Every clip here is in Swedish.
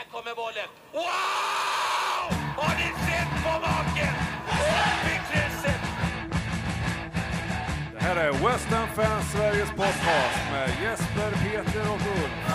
Här kommer bollen. Wow! Har ni sett på maken? Det här är West Ham Fans Sveriges podcast med Jesper, Peter och Ulf.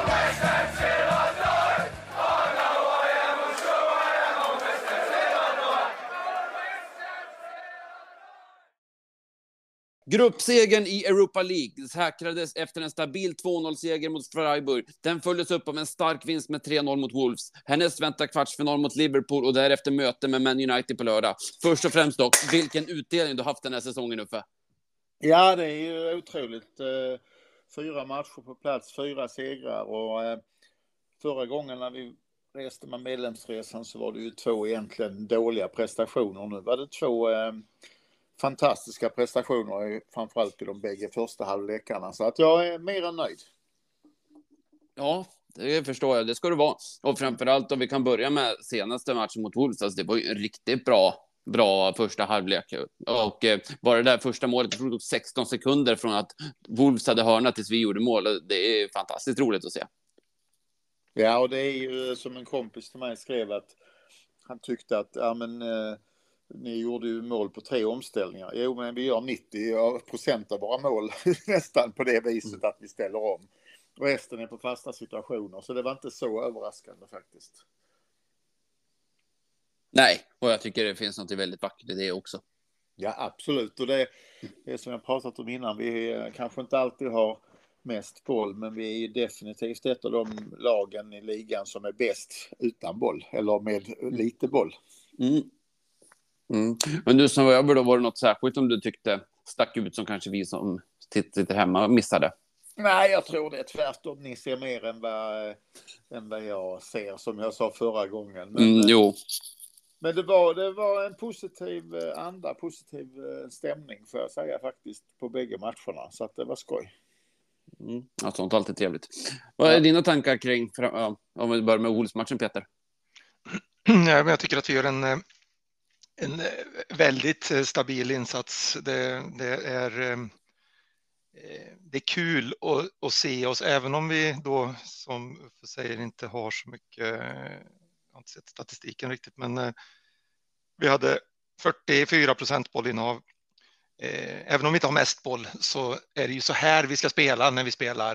Gruppsegern i Europa League säkrades efter en stabil 2-0-seger mot Freiburg. Den följdes upp av en stark vinst med 3-0 mot Wolves. Härnäst väntar kvartsfinal mot Liverpool och därefter möte med Man United på lördag. Först och främst dock, vilken utdelning du haft den här säsongen, Uffe? Ja, det är ju otroligt. 4 matcher på plats, 4 segrar och förra gången när vi reste med medlemsresan så var det ju 2 egentligen dåliga prestationer. Nu var det 2 fantastiska prestationer, framförallt i de bägge första halvlekarna. Så att jag är mer än nöjd. Ja, det förstår jag. Det ska det vara. Och framförallt om vi kan börja med senaste matchen mot Wolves. Alltså det var ju en riktigt bra första halvlek. Och bara det där första målet, det tog 16 sekunder från att Wolves hade hörnat tills vi gjorde mål. Det är fantastiskt roligt att se. Ja, och det är ju som en kompis till mig skrev att han tyckte att ni gjorde ju mål på 3 omställningar. Jo, men vi gör 90% av våra mål nästan på det viset att vi ställer om. Och resten är på fasta situationer. Så det var inte så överraskande faktiskt. Nej, och jag tycker det finns något väldigt vackert i det också. Ja, absolut. Och det är som jag pratat om innan. Vi kanske inte alltid har mest boll, men vi är definitivt ett av de lagen i ligan som är bäst utan boll. Eller med lite boll. Men du som var över då, var det något särskilt om du tyckte stack ut som kanske vi som sitter hemma missade? Nej, jag tror det är tvärtom. Ni ser mer än vad jag ser, som jag sa förra gången. Men, men det var en positiv anda, positiv stämning får jag säga faktiskt på bägge matcherna. Så att det var skoj. Ja, sånt är alltid trevligt. Vad är dina tankar kring, om vi börjar med Wolves-matchen, Peter? Ja, men jag tycker att vi gör en väldigt stabil insats. Det är kul att se oss, även om vi då, som Uffe säger, inte har så mycket, jag har inte sett statistiken riktigt, men vi hade 44% bollinnehav. Även om vi inte har mest boll så är det ju så här vi ska spela när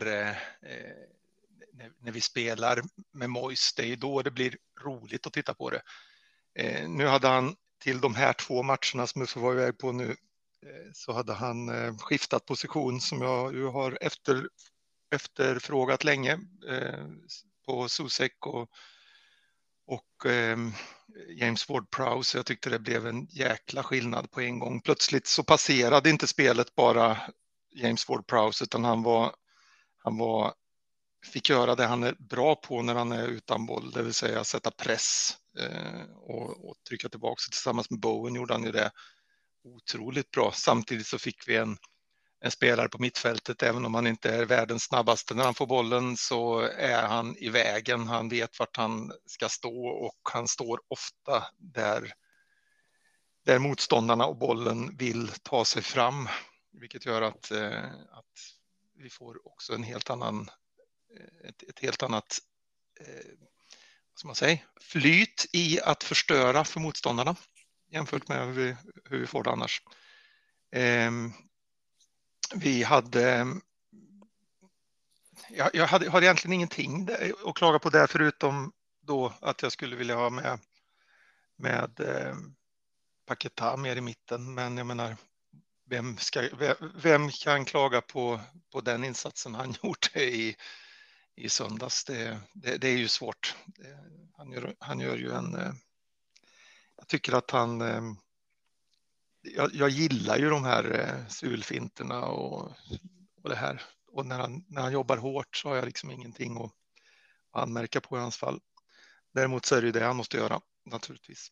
vi spelar med Moyes. Det är ju då det blir roligt att titta på det. Nu hade han till de här 2 matcherna som Uffe var iväg på nu, så hade han skiftat position som jag ju har efterfrågat länge på Susek och James Ward-Prowse. Jag tyckte det blev en jäkla skillnad på en gång. Plötsligt så passerade inte spelet bara James Ward-Prowse, utan han fick göra det han är bra på när han är utan boll, det vill säga sätta press och trycka tillbaka. Tillsammans med Bowen gjorde han ju det otroligt bra. Samtidigt så fick vi en spelare på mittfältet, även om han inte är världens snabbaste när han får bollen, så är han i vägen. Han vet vart han ska stå och han står ofta där motståndarna och bollen vill ta sig fram, vilket gör att vi får också ett helt annat vad ska man säga, flyt i att förstöra för motståndarna jämfört med hur vi får det annars. Vi hade jag har egentligen ingenting att klaga på där, förutom då att jag skulle vilja ha med Paquetá mer i mitten, men jag menar, vem kan klaga på den insatsen han gjort i söndags? Det är ju svårt. Han gör ju jag tycker att han jag gillar ju de här sulfinterna och det här, och när han jobbar hårt så har jag liksom ingenting att anmärka på i hans fall. Däremot så är det ju det han måste göra naturligtvis.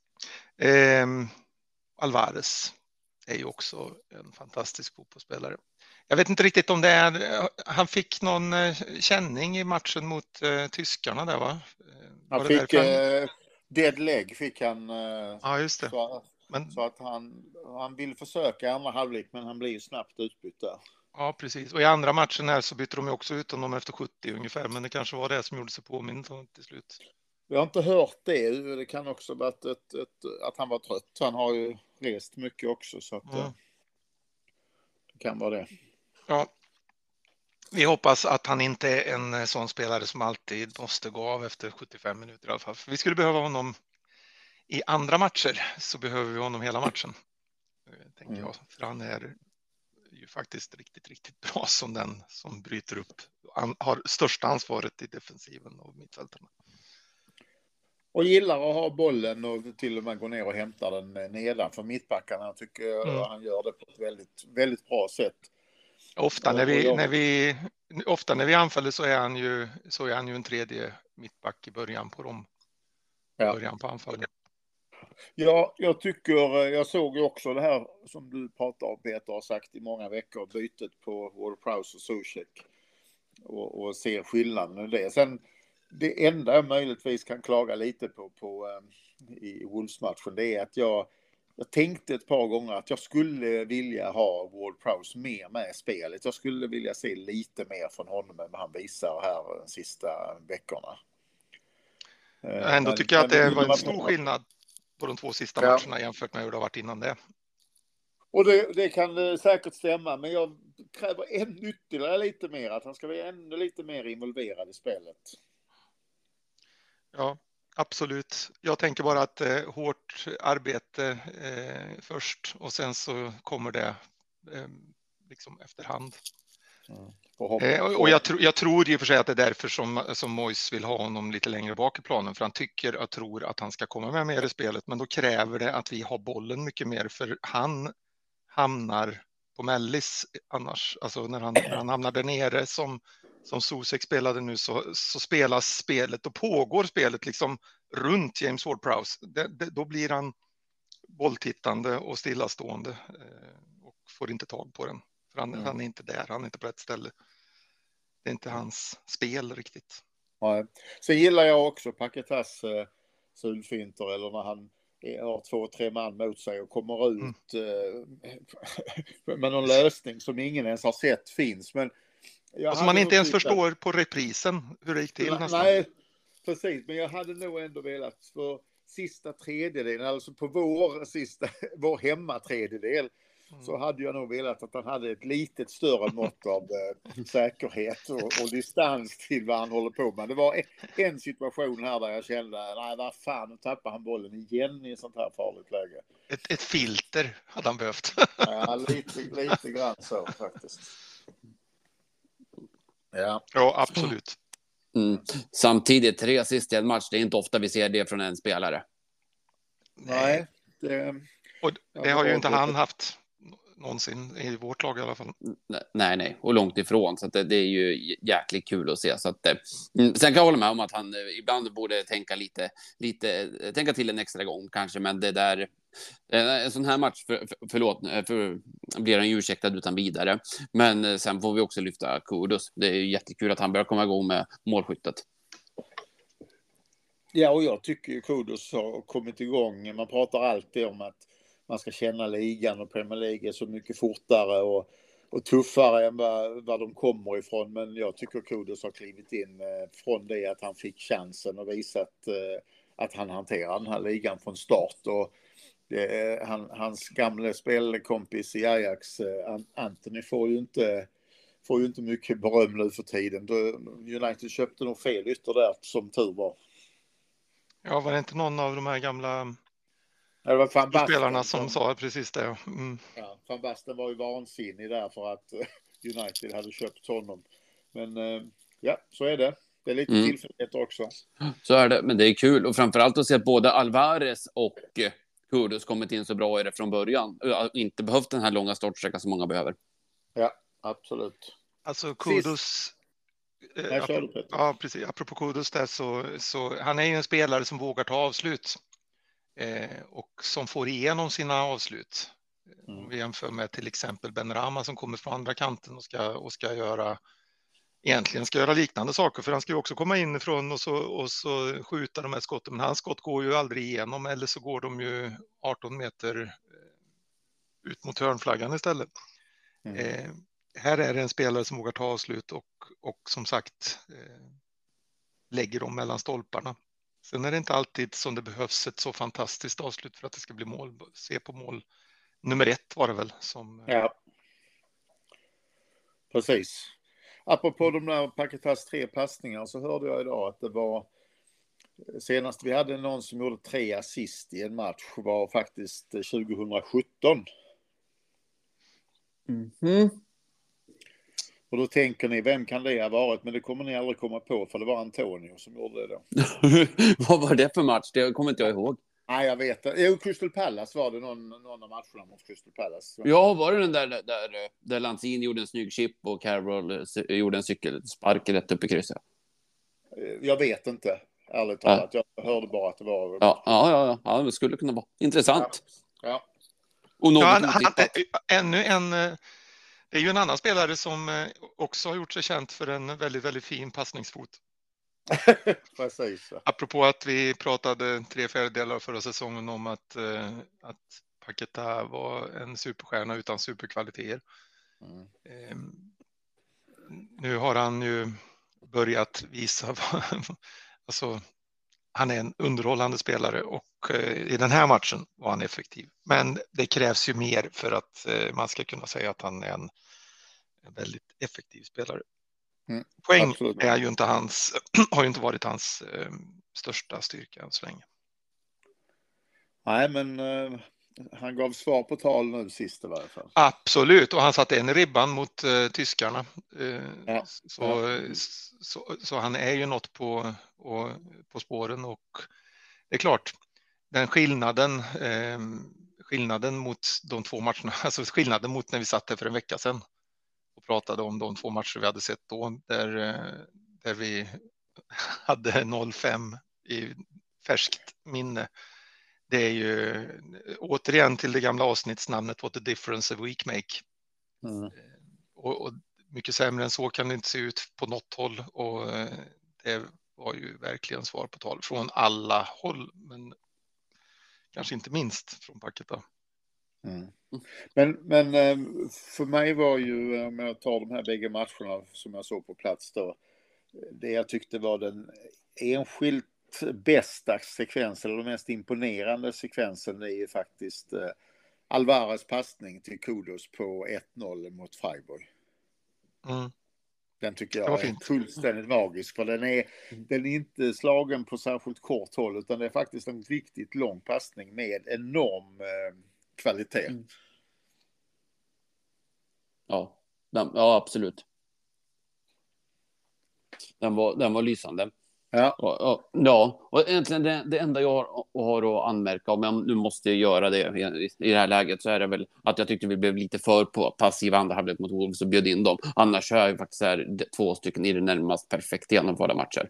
Alvarez är ju också en fantastisk fotbollsspelare. Jag vet inte riktigt om det är, han fick någon känning i matchen mot tyskarna där, va? Han fick dead leg fick han. Ja, just det. Så att han vill försöka andra halvlek, men han blir ju snabbt utbytt där. Ja, precis. Och i andra matchen här så bytte de ju också ut honom efter 70 ungefär, men det kanske var det som gjorde sig påmint till slut. Jag har inte hört det. Det kan också vara att han var trött. Han har ju rest mycket också, så att det kan vara det. Ja. Vi hoppas att han inte är en sån spelare som alltid måste gå av efter 75 minuter i alla fall. För vi skulle behöva honom i andra matcher, så behöver vi honom hela matchen. Tänker jag. För han är ju faktiskt riktigt, riktigt bra som den som bryter upp. Han har största ansvaret i defensiven och mittfältarna. Och gillar att ha bollen och till och med gå ner och hämta den nedanför mittbackarna. Jag tycker han gör det på ett väldigt, väldigt bra sätt. Ofta när vi anfaller så är han ju en tredje mittback i början på början på anfallet. Ja, jag såg ju också det här som du pratar om, Peter, har sagt i många veckor, bytet på Ward-Prowse och Soucek, och ser skillnaden i det. Sen det enda jag möjligtvis kan klaga lite på i Wolves-matchen, det är att jag tänkte ett par gånger att jag skulle vilja ha Ward-Prowse mer med i spelet. Jag skulle vilja se lite mer från honom än vad han visar här de sista veckorna. Ändå tycker jag att det var en stor skillnad på de 2 sista matcherna jämfört med hur det har varit innan det. Och det kan säkert stämma, men jag kräver ytterligare lite mer, att han ska vara ännu lite mer involverad i spelet. Ja, absolut. Jag tänker bara att hårt arbete först, och sen så kommer det liksom efterhand. Och jag tror i och för sig att det är därför som Moyes vill ha honom lite längre bak i planen, för han tycker och tror att han ska komma med mer i spelet, men då kräver det att vi har bollen mycket mer, för han hamnar på mellis annars. Alltså när han hamnar där nere som Soucek spelade nu, så spelas spelet och pågår spelet liksom runt James Ward-Prowse. Då blir han bolltittande och stillastående och får inte tag på den. För han är inte där, han är inte på rätt ställe. Det är inte hans spel riktigt. Ja. Sen gillar jag också Paquetás sulfinter, eller när han har 2-3 man mot sig och kommer ut med någon lösning som ingen ens har sett finns. Men som man inte ens förstår på reprisen hur det gick till nästan. Nej, precis. Men jag hade nog ändå velat för sista tredjedelen, alltså på vår hemma tredjedel, så hade jag nog velat att han hade ett litet större mått av säkerhet och distans till vad han håller på med. Det var en situation här där jag kände, nej vad fan, nu tappar han bollen igen i ett sånt här farligt läge. Ett filter hade han behövt. Ja, lite grann så faktiskt. Ja, absolut. Samtidigt, 3 assist i en match, det är inte ofta vi ser det från en spelare. Nej. Det har ju inte han haft någonsin i vårt lag i alla fall. Nej, och långt ifrån. Så att det är ju jäkligt kul att se. Så att, sen kan jag hålla med om att han ibland borde tänka tänka till en extra gång kanske. Men det där, en sån här match, blir han ju ursäktad utan vidare. Men sen får vi också lyfta Kudus. Det är ju jättekul att han börjar komma igång med målskyttet. Ja, och jag tycker ju Kudus har kommit igång. Man pratar alltid om att man ska känna ligan, och Premier League är så mycket fortare och tuffare än vad de kommer ifrån. Men jag tycker Kudus har klivit in från det att han fick chansen och visat att han hanterar den här ligan från start. Och hans gamla spelkompis i Ajax, Anthony, får ju inte mycket beröm nu för tiden. United köpte nog fel ytter där, som tur var. Ja, var det inte någon av de här gamla spelarna som sa precis det? Ja, Van Basten var ju vansinnig där för att United hade köpt honom. Men ja, så är det. Det är lite tillfälligheter också. Så är det, men det är kul. Och framförallt att se att både Alvarez och Kudus kommit in så bra i det från början. Inte behövt den här långa startsträckan som många behöver. Ja, absolut. Alltså Kudus... Ja, precis. Apropå Kudus där, så han är ju en spelare som vågar ta avslut och som får igenom sina avslut. Om vi jämför med till exempel Benrahma som kommer från andra kanten och ska göra liknande saker, för han ska ju också komma inifrån och så skjuta de här skotten, men hans skott går ju aldrig igenom, eller så går de ju 18 meter ut mot hörnflaggan istället. Här är det en spelare som vågar ta avslut och som sagt lägger dem mellan stolparna. Sen är det inte alltid som det behövs ett så fantastiskt avslut för att det ska bli mål. Se på mål nummer 1 var det väl som... Ja. Precis. Apropå de där Paketas 3 passningar så hörde jag idag att det var senast vi hade någon som gjorde 3 assist i en match var faktiskt 2017. Och då tänker ni, vem kan det ha varit? Men det kommer ni aldrig komma på, för det var Antonio som gjorde det då. Vad var det för match? Det kommer inte jag ihåg. Nej, jag vet det. Jo, Crystal Palace var det någon av matcherna mot Crystal Palace. Ja, var det den där Lanzini gjorde en snygg chip och Carroll gjorde en cykelspark rätt upp i krysset? Jag vet inte, ärligt talat. Jag hörde bara att det var... Ja, det skulle kunna vara intressant. Ja. Och något ännu en... Det är ju en annan spelare som också har gjort sig känt för en väldigt, väldigt fin passningsfot. Precis. Apropå att vi pratade 3/4 förra säsongen om att Paketa var en superstjärna utan superkvaliteter. Nu har han ju börjat visa alltså han är en underhållande spelare och i den här matchen var han effektiv. Men det krävs ju mer för att man ska kunna säga att han är en väldigt effektiv spelare. Poäng är ju inte har ju inte varit hans största styrka än så länge. Nej, men han gav svar på tal nu sist i varje fall. Absolut, och han satte en i ribban mot tyskarna. Så han är ju något på spåren, och det är klart, den skillnaden mot de 2 matcherna, alltså skillnaden mot när vi satt där för en vecka sedan och pratade om de 2 matcher vi hade sett då, där vi hade 0-5 i färskt minne. Det är ju återigen till det gamla avsnittsnamnet What the difference a week make. Och mycket sämre än så kan det inte se ut på något håll, och det var ju verkligen svar på tal från alla håll, men kanske inte minst från Paketa. Men för mig var ju, om jag tar de här bägge matcherna som jag såg på plats då, det jag tyckte var den enskilt bästa sekvensen, eller den mest imponerande sekvensen, är ju faktiskt Alvarez passning till Kudos på 1-0 mot Freiburg. Den tycker jag är fullständigt magisk, för den är inte slagen på särskilt kort håll, utan det är faktiskt en riktigt lång passning med enorm kvalitet. Ja, absolut. Den var lysande. Och egentligen det enda jag har att anmärka, om jag nu måste göra det i det här läget, så är det väl att jag tyckte vi blev lite för passiva andra halvlek mot Wolves och bjöd in dem. Annars är ju faktiskt 2 stycken i det närmast perfekt genomförda matcher.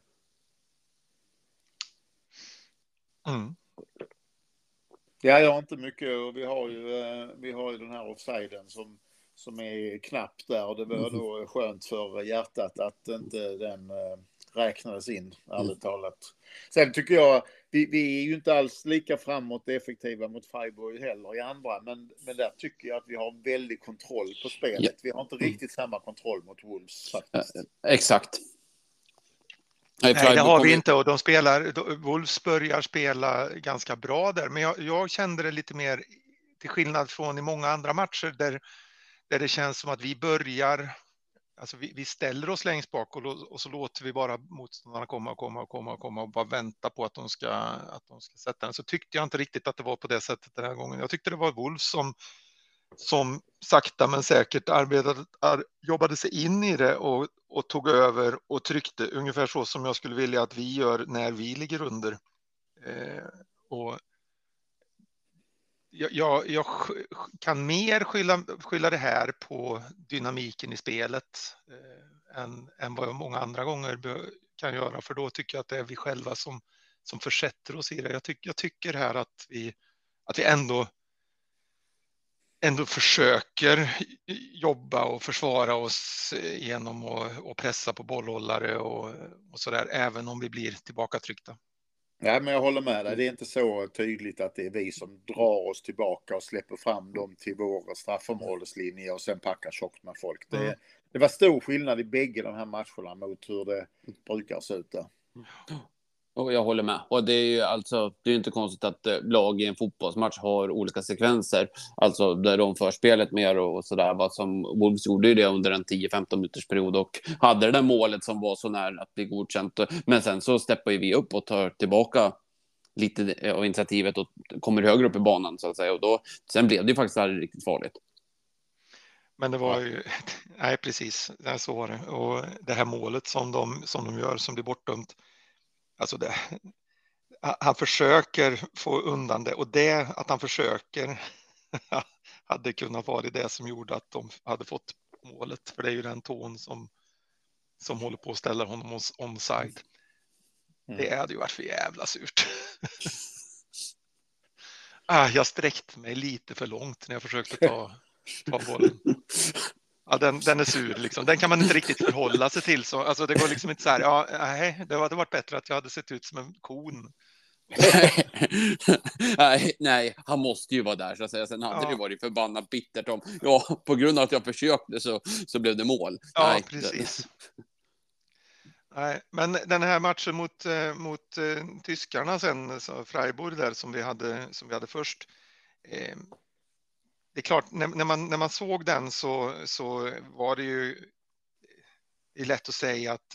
Ja, jag har inte mycket, och vi har ju den här offsiden som är knappt där, och det var då skönt för hjärtat att inte den räknades in, ärligt talat. Sen tycker jag, vi är ju inte alls lika framåt effektiva mot Freiburg heller i andra, men där tycker jag att vi har väldigt kontroll på spelet. Ja. Vi har inte riktigt samma kontroll mot Wolves faktiskt. Exakt. Nej, det har vi inte, och Wolves börjar spela ganska bra där, men jag kände det lite mer till skillnad från i många andra matcher där det känns som att vi börjar, alltså vi ställer oss längst bak och så låter vi bara motståndarna komma och bara vänta på att de ska sätta den. Så tyckte jag inte riktigt att det var på det sättet den här gången. Jag tyckte det var Wolves som sakta men säkert jobbade sig in i det och tog över och tryckte ungefär så som jag skulle vilja att vi gör när vi ligger under. Och jag kan mer skylla det här på dynamiken i spelet än vad jag många andra gånger kan göra, för då tycker jag att det är vi själva som försätter oss i det. Jag tycker här att vi ändå försöker jobba och försvara oss genom att pressa på bollhållare och så där, även om vi blir tillbakatryckta. Ja, men jag håller med dig. Det är inte så tydligt att det är vi som drar oss tillbaka och släpper fram dem till vår straffområdeslinje och sen packar tjockt med folk. Det var stor skillnad i bägge de här matcherna mot hur det brukar se ut där. Och jag håller med. Och det är ju alltså, det är inte konstigt att lag i en fotbollsmatch har olika sekvenser. Alltså där de för spelet mer och sådär. Vad som Wolves gjorde ju det under en 10-15 minuters period och hade det där målet som var så nära att bli godkänt. Men sen så steppar ju vi upp och tar tillbaka lite av initiativet och kommer högre upp i banan så att säga. Och då, sen blev det ju faktiskt aldrig riktigt farligt. Men det var ju, nej precis, så var det. Och det här målet som de gör som blir bortdömt. Alltså han försöker få undan det och det att han försöker hade kunnat vara det som gjorde att de hade fått målet. För det är ju den tån som håller på att ställa honom onside. Det hade ju varit för jävla surt. Jag sträckte mig lite för långt när jag försökte ta bollen. Ja, den är sur liksom. Den kan man inte riktigt förhålla sig till. Så, alltså, det går liksom inte så här, det hade varit bättre att jag hade sett ut som en kon. nej, han måste ju vara där så att säga. Sen hade det varit förbannat bittert om på grund av att jag försökte så blev det mål. Ja, nej, precis. Nej, men den här matchen mot tyskarna sen, så Freiburg där som vi hade först. Det är klart, när man såg den så var det ju lätt att säga att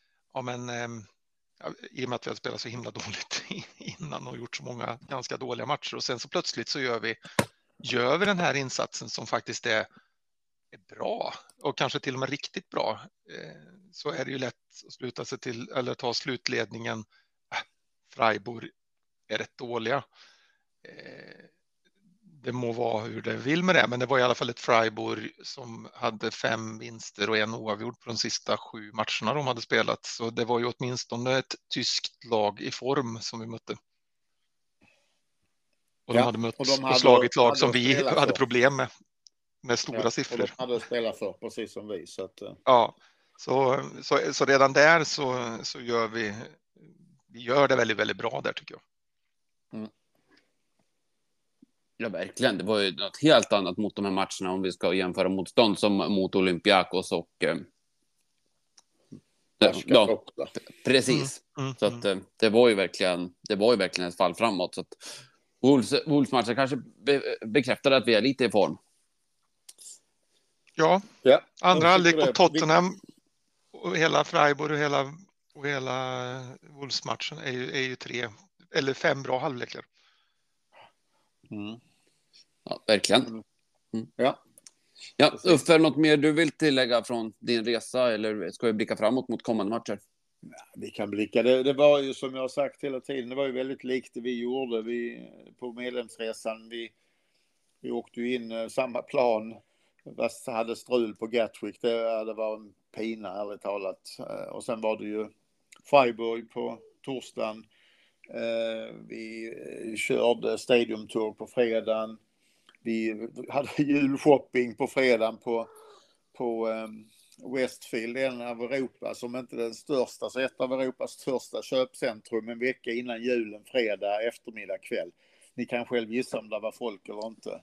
i och med att vi hade spelat så himla dåligt innan och gjort så många ganska dåliga matcher och sen så plötsligt så gör vi den här insatsen som faktiskt är bra och kanske till och med riktigt bra, så är det ju lätt att sluta sig till eller ta slutledningen. Freiburg är rätt dåliga. Det må vara hur det vill med det, men det var i alla fall ett Freiburg som hade 5 vinster och 1 oavgjord på de sista 7 matcherna de hade spelat. Så det var ju åtminstone ett tyskt lag i form som vi mötte. Och de hade mött och slagit lag som vi hade problem med stora siffror. Och de hade spelat för, precis som vi. Så att... Ja, så redan där så gör vi gör det väldigt, väldigt bra där tycker jag. Mm. Ja, verkligen. Det var ju något helt annat mot de här matcherna om vi ska jämföra motstånd som mot Olympiakos och precis. Så att det var ju verkligen ett fall framåt. Så att Wolves matcher kanske bekräftade att vi är lite i form. Ja. Andra halvlek på Tottenham och hela Freiburg och hela Wolves-matchen är ju 3 eller 5 bra halvlekar. Ja, verkligen. Ja, Uffe, något mer du vill tillägga från din resa eller ska vi blicka framåt mot kommande matcher? Ja, vi kan blicka. Det var ju som jag har sagt hela tiden, det var ju väldigt likt det vi gjorde på medlemsresan. Vi åkte ju in samma plan. Fast hade strul på Gatwick. Det var en pina ärligt talat. Och sen var det ju Freiburg på torsdagen. Vi körde Stadium Tour på fredagen. Vi hade julshopping på fredagen på Westfield, en av Europa som inte den största, så ett av Europas största köpcentrum en vecka innan julen, fredag eftermiddag kväll. Ni kan själv gissa om det var folk eller inte.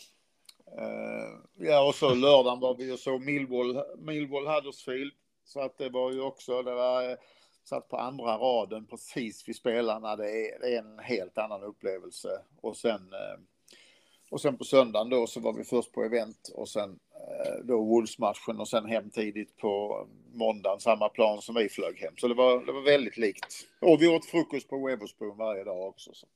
Och så lördagen var vi och så Millwall Huddersfield, så att det var ju också, det var satt på andra raden precis vid spelarna. Det är en helt annan upplevelse. Och sen på söndagen då så var vi först på event och sen då Wolves-matchen och sen hem tidigt på måndagen, samma plan som vi flög hem. Så det var väldigt likt. Och vi åt frukost på Weatherspoon varje dag också. Så.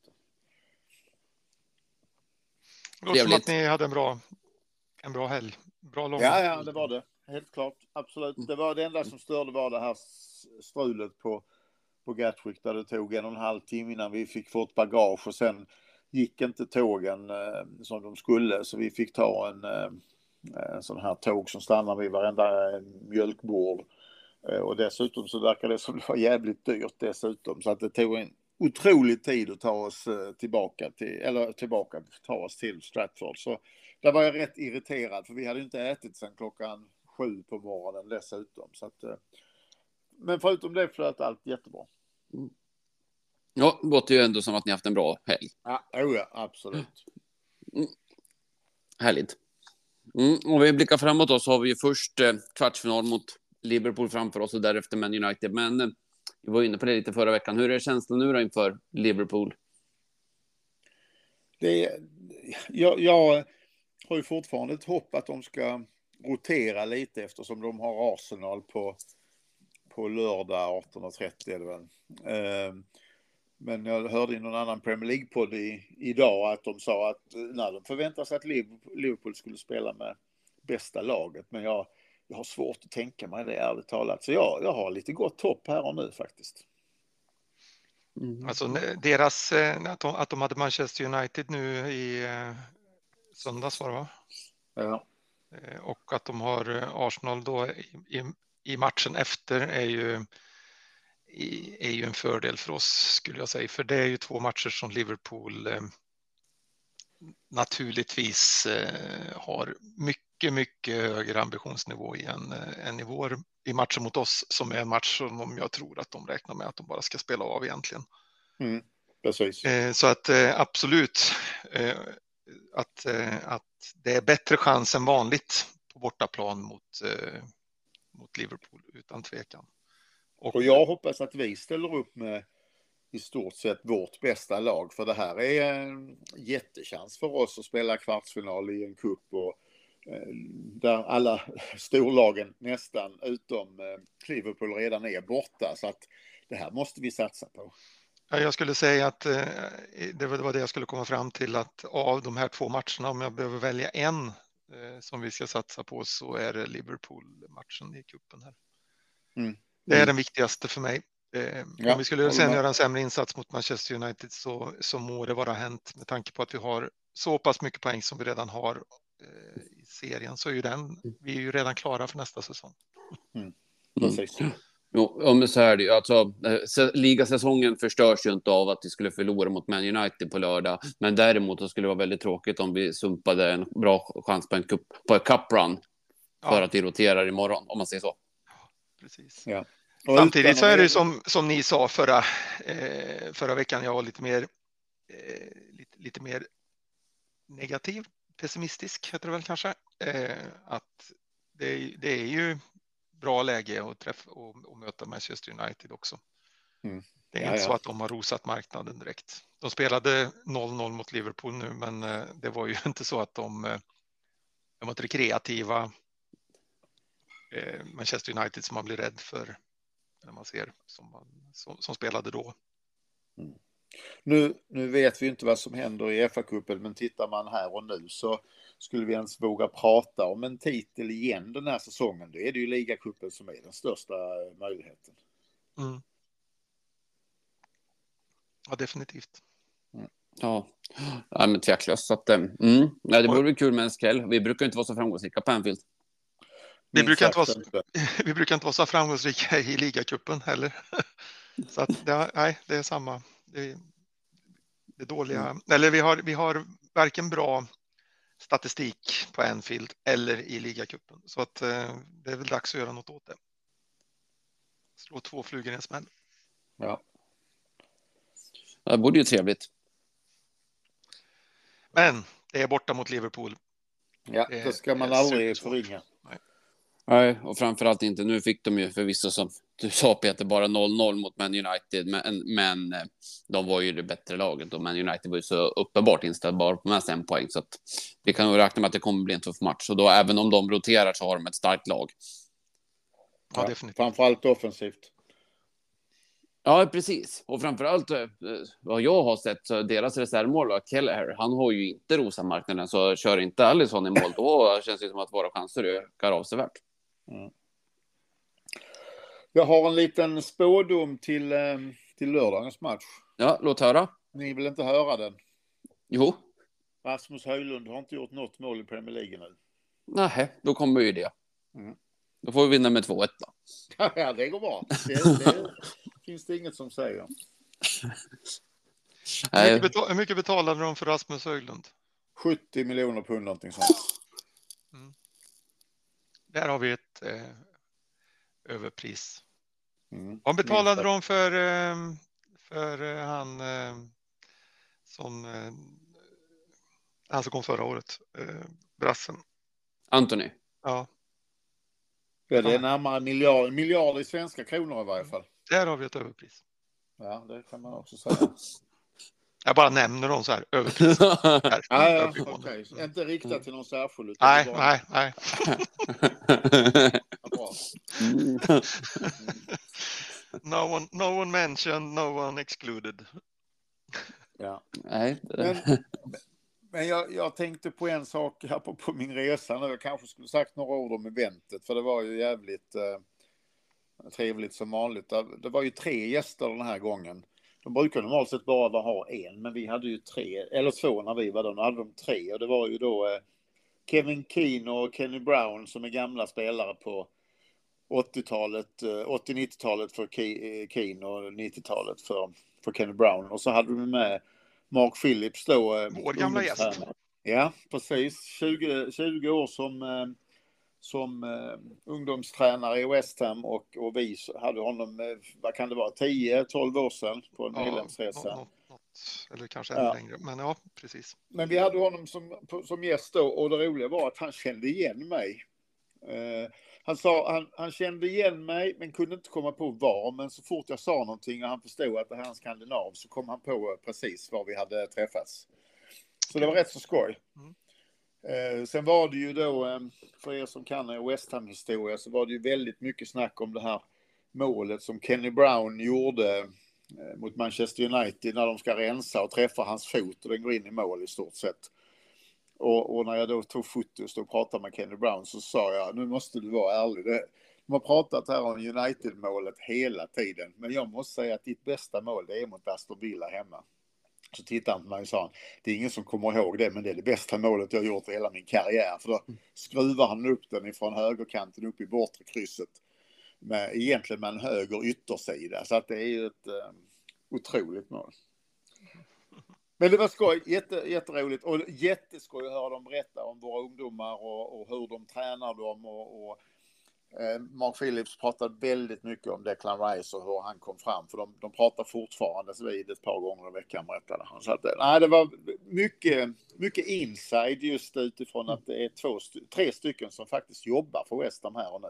Det låter som att ni hade en bra helg. Bra lång. Ja, det var det. Helt klart. Absolut. Det var det enda som störde var det här strulet på Gatwick där det tog 1,5 timme innan vi fick få ett bagage och sen gick inte tågen som de skulle, så vi fick ta en sån här tåg som stannar vid varenda mjölkbord. Och dessutom så verkar det som det var jävligt dyrt dessutom, så att det tog en otrolig tid att ta oss ta oss till Stratford. Så där var jag rätt irriterad för vi hade inte ätit sedan 7:00 på morgonen dessutom. Så att, men förutom det flöt allt jättebra. Ja, det låter ju ändå som att ni haft en bra helg. Ja, absolut. Härligt. Om vi blickar framåt då så har vi ju först kvartsfinal mot Liverpool framför oss och därefter Man United. Men Vi var inne på det lite förra veckan. Hur är känslan nu då inför Liverpool? Jag har ju fortfarande ett hopp att de ska rotera lite eftersom de har Arsenal på lördag 18.30 är det väl. Men jag hörde i någon annan Premier League-podd idag att de sa att när de förväntar sig att Liverpool skulle spela med bästa laget. Men jag har svårt att tänka mig det, ärligt talat. Så jag har lite gott hopp här och nu faktiskt. Alltså deras, att de hade Manchester United nu i söndags var det, va? Ja. Och att de har Arsenal då i matchen efter är ju en fördel för oss, skulle jag säga. För det är ju 2 matcher som Liverpool naturligtvis har mycket högre ambitionsnivå än i vår i matchen mot oss, som är en match som jag tror att de räknar med att de bara ska spela av egentligen. Precis. Så att absolut att det är bättre chans än vanligt på bortaplan mot Liverpool, utan tvekan. Och jag hoppas att vi ställer upp med i stort sett vårt bästa lag, för det här är en jättechans för oss att spela kvartsfinal i en cup och där alla storlagen nästan utom Liverpool redan är borta, så att det här måste vi satsa på. Ja, jag skulle säga att det var det jag skulle komma fram till, att av de här 2 matcherna, om jag behöver välja en som vi ska satsa på, så är det Liverpool-matchen i cupen här. Det är den viktigaste för mig. Om vi skulle sen göra en sämre insats mot Manchester United så må det vara hänt, med tanke på att vi har så pass mycket poäng som vi redan har i serien, så är ju vi är ju redan klara för nästa säsong. Precis. Jo, men så är det ju. Alltså, ligasäsongen förstörs ju inte av att vi skulle förlora mot Man United på lördag. Men däremot så skulle det vara väldigt tråkigt om vi sumpade en bra chans på en cup run för att vi roterar imorgon, om man säger så. Precis. Ja. Samtidigt så är det som ni sa förra veckan, jag var lite mer negativ, pessimistisk heter det väl kanske, att det är ju bra läge att träffa och möta Manchester United också. Det är inte så att de har rosat marknaden direkt. De spelade 0-0 mot Liverpool nu, men det var ju inte så att de var inte kreativa Manchester United som man blir rädd för när man ser som spelade då. Nu vet vi inte vad som händer i FA-cupen, men tittar man här och nu så skulle vi ens våga prata om en titel igen den här säsongen. Då är det ju ligacupen som är den största möjligheten. Ja, definitivt. Ja, men tveklöst. Så att, det vore väl kul med en skräll. Vi brukar inte vara så framgångsrika på Anfield. Vi brukar inte vara så framgångsrika i ligacupen heller. Så att det är samma. Det är dåliga. Eller vi har varken bra statistik på Anfield eller i ligacupen. Så att det är väl dags att göra något åt det. Slå 2 flugor i en smäll. Ja. Det borde ju trevligt. Men det är borta mot Liverpool. Ja, det ska man aldrig förringa. Nej, och framförallt inte. Nu fick de ju förvisso, som du sa Peter, bara 0-0 mot Man United. Men de var ju det bättre laget och Man United var ju så uppenbart inställbara på med 1 poäng. Så att vi kan nog räkna med att det kommer bli en tuff match. Och då, även om de roterar, så har de ett starkt lag. Ja, definitivt. Framförallt offensivt. Ja, precis. Och framförallt vad jag har sett, så deras reservmål, Kelleher, han har ju inte rosa-marknaden, så kör inte Alisson i mål, då känns det som att våra chanser ökar avsevärt. Jag har en liten spådom till lördagens match. Ja, låt höra. Ni vill inte höra den? Jo. Rasmus Höjlund har inte gjort något mål i Premier League nu. Nej, då kommer ju det. Då får vi vinna med 2-1 då. Ja, det går bra. Det finns det inget som säger. Hur mycket betalade de för Rasmus Höjlund? 70 miljoner pund, någonting sånt. Där har vi ett överpris. Vad betalade de för han som kom förra året? Brassen. Anthony. Ja. Ja, det är närmare miljard i svenska kronor i varje fall. Där har vi ett överpris. Ja, det kan man också säga. Jag bara nämner dem så här, överpris. Här, Ja, okej. Inte riktat till någon särskild. Nej. Bra. No one mentioned, no one excluded. Ja. Nej. Men jag tänkte på en sak här på min resa nu. Jag kanske skulle sagt några ord om eventet, för det var ju jävligt trevligt som vanligt. Det var ju 3 gäster den här gången. De brukar normalt sett bara ha en, men vi hade ju 3, eller 2 när vi var där. Nu hade de 3, och det var ju då Kevin Keane och Kenny Brown som är gamla spelare på 80-talet, 80-90-talet för Keane och 90-talet för Kenny Brown. Och så hade de med Mark Phillips då. Vår gamla gäst. Ja, precis. 20 år som ungdomstränare i West Ham, och vi hade honom, vad kan det vara, 10-12 år sedan på en medlemsresa. Något, eller kanske ännu längre, men ja, precis. Men vi hade honom som gäst då, och det roliga var att han kände igen mig. Han sa han kände igen mig men kunde inte komma på var, men så fort jag sa någonting och han förstod att det här är en skandinav, så kom han på precis var vi hade träffats. Så det var rätt så skoj. Sen var det ju då, för er som kan West Ham-historia, så var det ju väldigt mycket snack om det här målet som Kenny Brown gjorde mot Manchester United när de ska rensa och träffa hans fot, och den går in i mål i stort sett. Och när jag då tog fotos och pratade med Kenny Brown, så sa jag, nu måste du vara ärlig. De har pratat här om United-målet hela tiden, men jag måste säga att ditt bästa mål, det är mot Aston Villa hemma. Så tittade han på mig och sa, det är ingen som kommer ihåg det, men det är det bästa målet jag gjort i hela min karriär. För då skruvar han upp den ifrån högerkanten upp i bortre krysset, egentligen med en höger yttersida. Så att det är ju ett otroligt mål. Men det var skoj, jätteroligt, och jätteskoj att höra dem berätta om våra ungdomar och hur de tränar dem. Och Mark Phillips pratade väldigt mycket om Declan Rice och hur han kom fram, för de pratar fortfarande vid ett par gånger i veckan, berättade han. Så att, det var mycket inside just utifrån att det är 3 stycken som faktiskt jobbar för West Ham här och nu.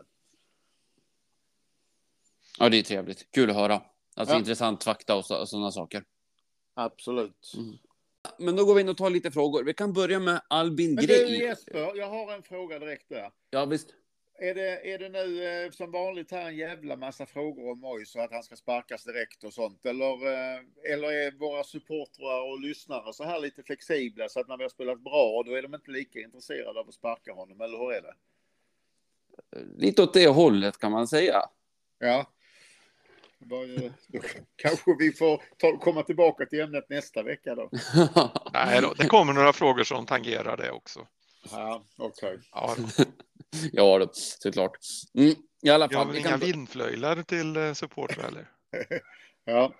Ja, det är trevligt. Kul att höra. Alltså intressant fakta och sådana saker. Absolut. Men då går vi in och tar lite frågor. Vi kan börja med Albin Men Grill. du Jesper, jag har en fråga direkt där. Ja, visst. Är det nu som vanligt här en jävla massa frågor om Moise, så att han ska sparkas direkt och sånt? Eller är våra supportrar och lyssnare så här lite flexibla, så att när vi har spelat bra, då är de inte lika intresserade av att sparka honom? Eller hur är det? Lite åt det hållet kan man säga. Ja. Då kanske vi får komma tillbaka till ämnet nästa vecka då. Nej då, det kommer några frågor som tangerar det också. Ja, okej. Ja, Ja, då, såklart. I alla fall. jag har inga vindflöjlar till supportrar eller? Ja.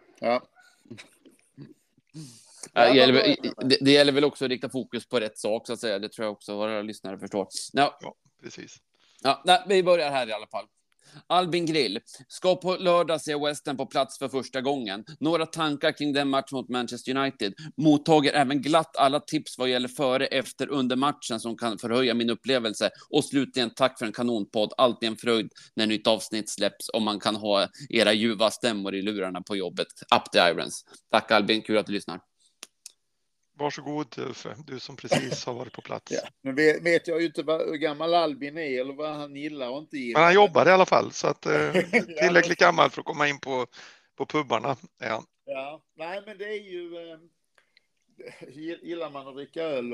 Det gäller väl också att rikta fokus på rätt sak, så att säga. Det tror jag också våra lyssnare förstår. Ja, precis. Ja, vi börjar här i alla fall. Albin Grill ska på lördag se West Ham på plats för första gången. Några tankar kring den matchen mot Manchester United. Mottager även glatt alla tips vad gäller före, efter, under matchen som kan förhöja min upplevelse. Och slutligen tack för en kanonpodd. Alltid en fröjd när nytt avsnitt släpps, om man kan ha era ljuva stämmor i lurarna på jobbet. Up the irons. Tack Albin, kul att du lyssnar. Varsågod Uffe, du som precis har varit på plats. Ja. Men vet jag ju inte hur gammal Albin är eller vad han gillar och inte gillar. Men han jobbar i alla fall, så att tillräckligt gammal för att komma in på pubbarna. Ja, nej men det är ju gillar man att dricka öl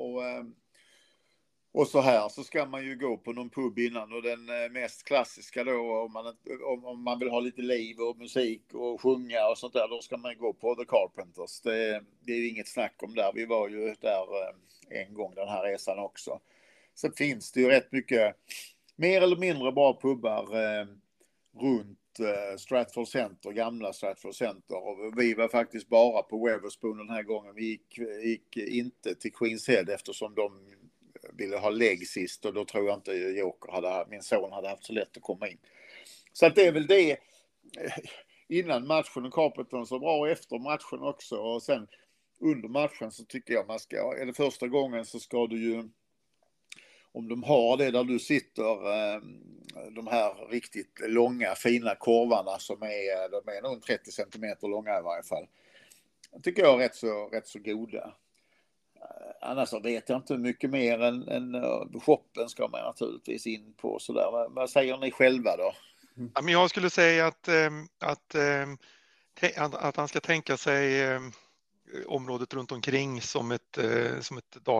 och så här, så ska man ju gå på någon pub innan, och den mest klassiska då, om man vill ha lite liv och musik och sjunga och sånt där, då ska man gå på The Carpenters. Det är ju inget snack om där. Vi var ju där en gång den här resan också. Så finns det ju rätt mycket mer eller mindre bra pubbar runt Stratford Center, gamla Stratford Center, och vi var faktiskt bara på Wetherspoon den här gången. Vi gick inte till Queen's Head eftersom de ville ha lägg sist, och då tror jag inte Joker min son hade haft så lätt att komma in. Så att det är väl det innan matchen, och Carpentern så bra, och efter matchen också, och sen under matchen så tycker jag eller första gången så ska du ju, om de har det där du sitter, de här riktigt långa fina korvarna som de är nog 30 centimeter långa i varje fall. Jag tycker jag är rätt så goda. Annars så vet jag inte mycket mer än shoppen ska man naturligtvis in på. Sådär. Vad säger ni själva då? Ja, men jag skulle säga att han ska tänka sig området runt omkring som en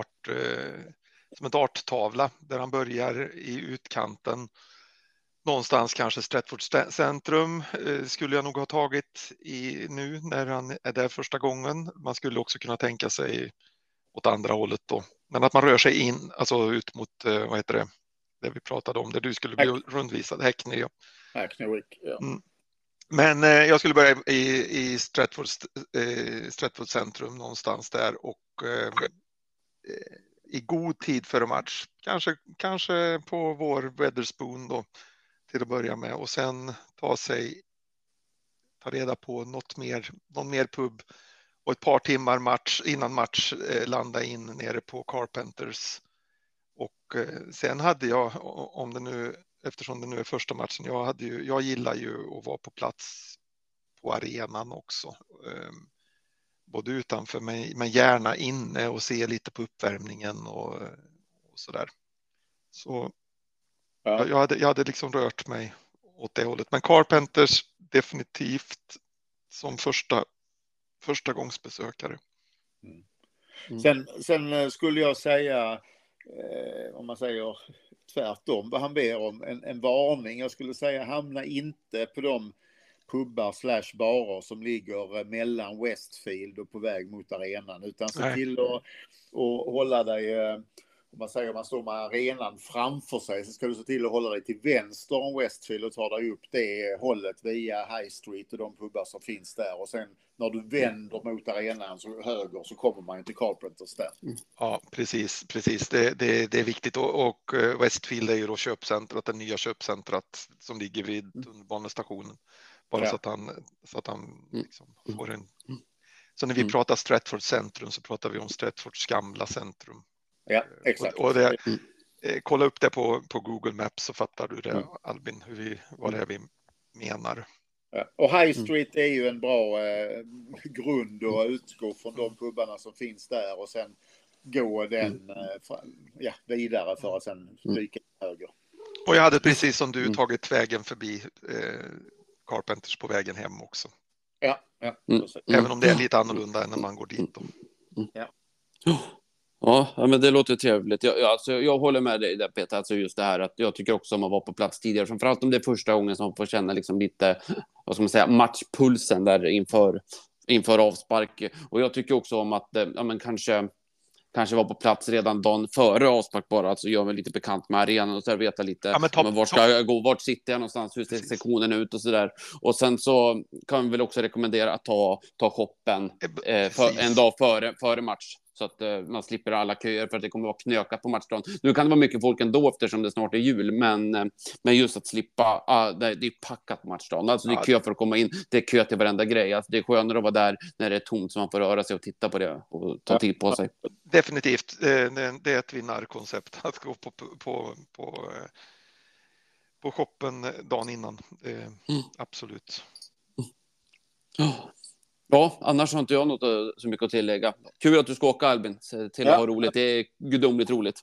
darttavla där han börjar i utkanten. Någonstans kanske Stratford centrum skulle jag nog ha tagit nu när han är där första gången. Man skulle också kunna tänka sig åt andra hållet då. Men att man rör sig in, alltså ut mot, vad heter det vi pratade om, där du skulle bli rundvisad, Hackney. Ja. Hackney, ja. Men jag skulle börja i Stratford centrum någonstans där och i god tid före match. Kanske på vår Wetherspoon då till att börja med och sen ta reda på någon mer pub och ett par timmar innan match landa in nere på Carpenters. Och sen hade jag, eftersom det nu är första matchen, jag gillar ju att vara på plats på arenan också. Både utanför men gärna inne och se lite på uppvärmningen och sådär. Så ja. Jag hade liksom rört mig åt det hållet. Men Carpenters definitivt som första gångsbesökare. Sen skulle jag säga, om man säger tvärtom, vad han ber om, en varning. Jag skulle säga hamna inte på de pubbar / barer som ligger mellan Westfield och på väg mot arenan, utan se till att hålla dig, om man står med arenan framför sig, så ska du se till att hålla dig till vänster om Westfield och ta dig upp det hållet via High Street och de pubbar som finns där, och sen när du vänder mot arenan så höger så kommer man till Carpenters där. Ja, precis. Det är viktigt och Westfield är ju då köpcentrat, det nya köpcentrat som ligger vid tunnelbanestationen. Bara så att han liksom får en... Så när vi pratar Stratford centrum så pratar vi om Stratfords gamla centrum. Ja, exakt. Och kolla upp det på Google Maps så fattar du det, Albin, vad det är vi menar. Ja. Och High Street är ju en bra grund att utgå från de pubbarna som finns där och sen gå den vidare för att sen dyka höger. Och jag hade precis som du tagit vägen förbi Carpenters på vägen hem också. Ja. Även om det är lite annorlunda än när man går dit då. Ja, men det låter trevligt. Jag håller med dig där, Peter. Alltså just det här att jag tycker också om att vara på plats tidigare. Framförallt om det är första gången som man får känna liksom lite, vad ska man säga, matchpulsen där inför avspark. Och jag tycker också om att kanske vara på plats redan dagen före avspark bara. Alltså gör mig lite bekant med arenan och så veta lite vart ska jag gå, vart sitter jag någonstans, hur ser sektionen ut och så där. Och sen så kan vi väl också rekommendera att ta shoppen en dag före match. Så att man slipper alla köer för att det kommer att vara knökat på matchdagen. Nu kan det vara mycket folk ändå eftersom det snart är jul. Men just att slippa, det är packat på matchdagen. Alltså det är kö för att komma in. Det är kö till varenda grej. Alltså det är skönare att vara där när det är tomt så man får röra sig och titta på det och ta tid på sig. Definitivt. Det är ett vinnarkoncept att gå på shoppen dagen innan. Absolut. Ja, annars har inte jag något så mycket att tillägga. Kul att du ska åka, Albin, till att ha roligt. Det är gudomligt roligt.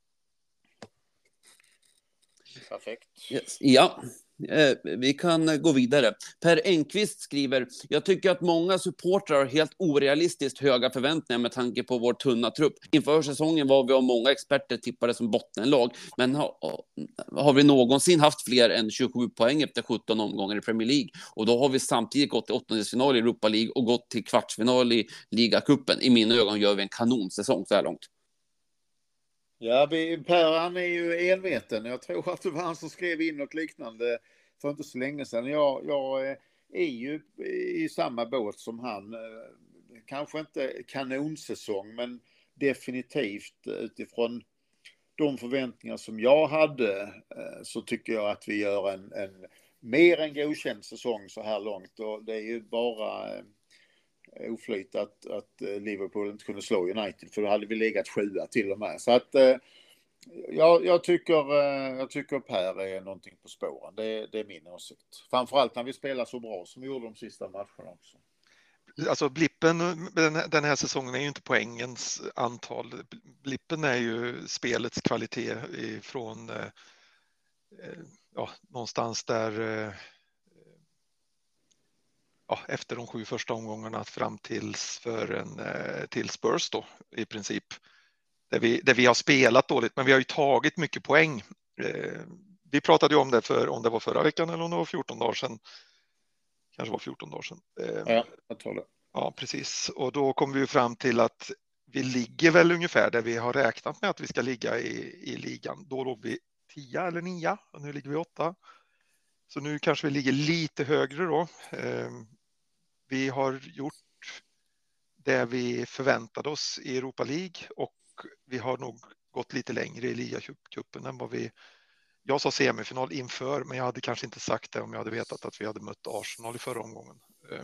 Perfekt. Yes. Ja, vi kan gå vidare. Per Enqvist skriver: jag tycker att många supportrar har helt orealistiskt höga förväntningar med tanke på vår tunna trupp. Inför säsongen var vi av många experter tippade som bottenlag. Men har vi någonsin haft fler än 27 poäng efter 17 omgångar i Premier League? Och då har vi samtidigt gått till åttondelsfinal i Europa League och gått till kvartsfinal i Ligacupen. I mina ögon gör vi en kanonsäsong så här långt. Ja, Per, han är ju enveten. Jag tror att det var han som skrev in något liknande för inte så länge sedan. Jag är ju i samma båt som han. Kanske inte kanonsäsong, men definitivt utifrån de förväntningar som jag hade så tycker jag att vi gör en mer än godkänd säsong så här långt. Och det är ju bara oflyt att Liverpool inte kunde slå United, för då hade vi legat 7 till och med. Så att Jag tycker Per är någonting på spåren. Det är min åsikt. Framförallt när vi spelar så bra som vi gjorde de sista matcherna också. Alltså blippen den här säsongen är ju inte poängens antal. Blippen är ju spelets kvalitet ifrån någonstans där efter de 7 första omgångarna fram till Spurs då i princip. Där vi har spelat dåligt, men vi har ju tagit mycket poäng. Vi pratade ju om det om det var förra veckan eller om det var 14 dagar sedan. Kanske var 14 dagar sedan. Ja, jag tror det. Ja, precis. Och då kom vi fram till att vi ligger väl ungefär där vi har räknat med att vi ska ligga i ligan. Då låg vi 10 eller 9 och nu ligger vi 8. Så nu kanske vi ligger lite högre då. Vi har gjort det vi förväntade oss i Europa League och vi har nog gått lite längre i ligacupen än vad jag sa semifinal inför, men jag hade kanske inte sagt det om jag hade vetat att vi hade mött Arsenal i förra omgången.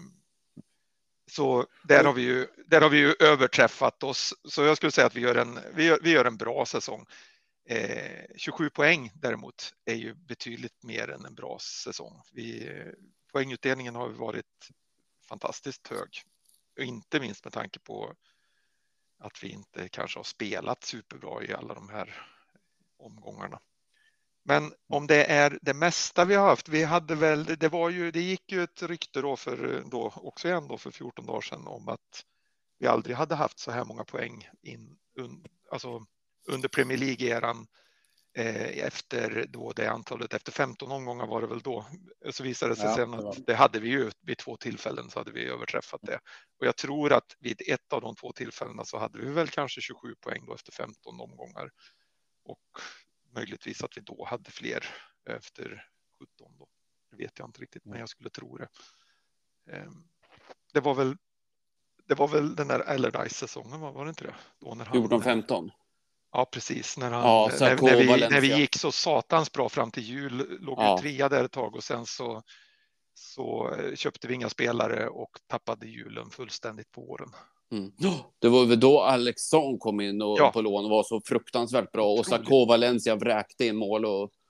Så där har vi ju överträffat oss. Så jag skulle säga att vi gör en bra säsong. 27 poäng däremot är ju betydligt mer än en bra säsong. Poängutdelningen har varit fantastiskt hög. Inte minst med tanke på att vi inte kanske har spelat superbra i alla de här omgångarna. Men om det är det mesta vi har haft, det gick ju ett rykte då för 14 dagar sedan om att vi aldrig hade haft så här många poäng under Premier League-eran efter då det antalet, efter 15 omgångar var det väl då, så visade det sig sen att det hade vi ju vid 2 tillfällen så hade vi överträffat det. Och jag tror att vid ett av de 2 tillfällena så hade vi väl kanske 27 poäng då efter 15 omgångar. Och möjligtvis att vi då hade fler efter 17 då. Det vet jag inte riktigt, men jag skulle tro det. Det var väl den där Allardyce-säsongen, var det inte det? 14-15. Ja, precis. När vi gick så satans bra fram till jul, låg vi 3 där ett tag och sen så köpte vi inga spelare och tappade julen fullständigt på åren. Det var väl då Alexson kom in på lån och var så fruktansvärt bra. Och Sako Valencia vräkte in mål.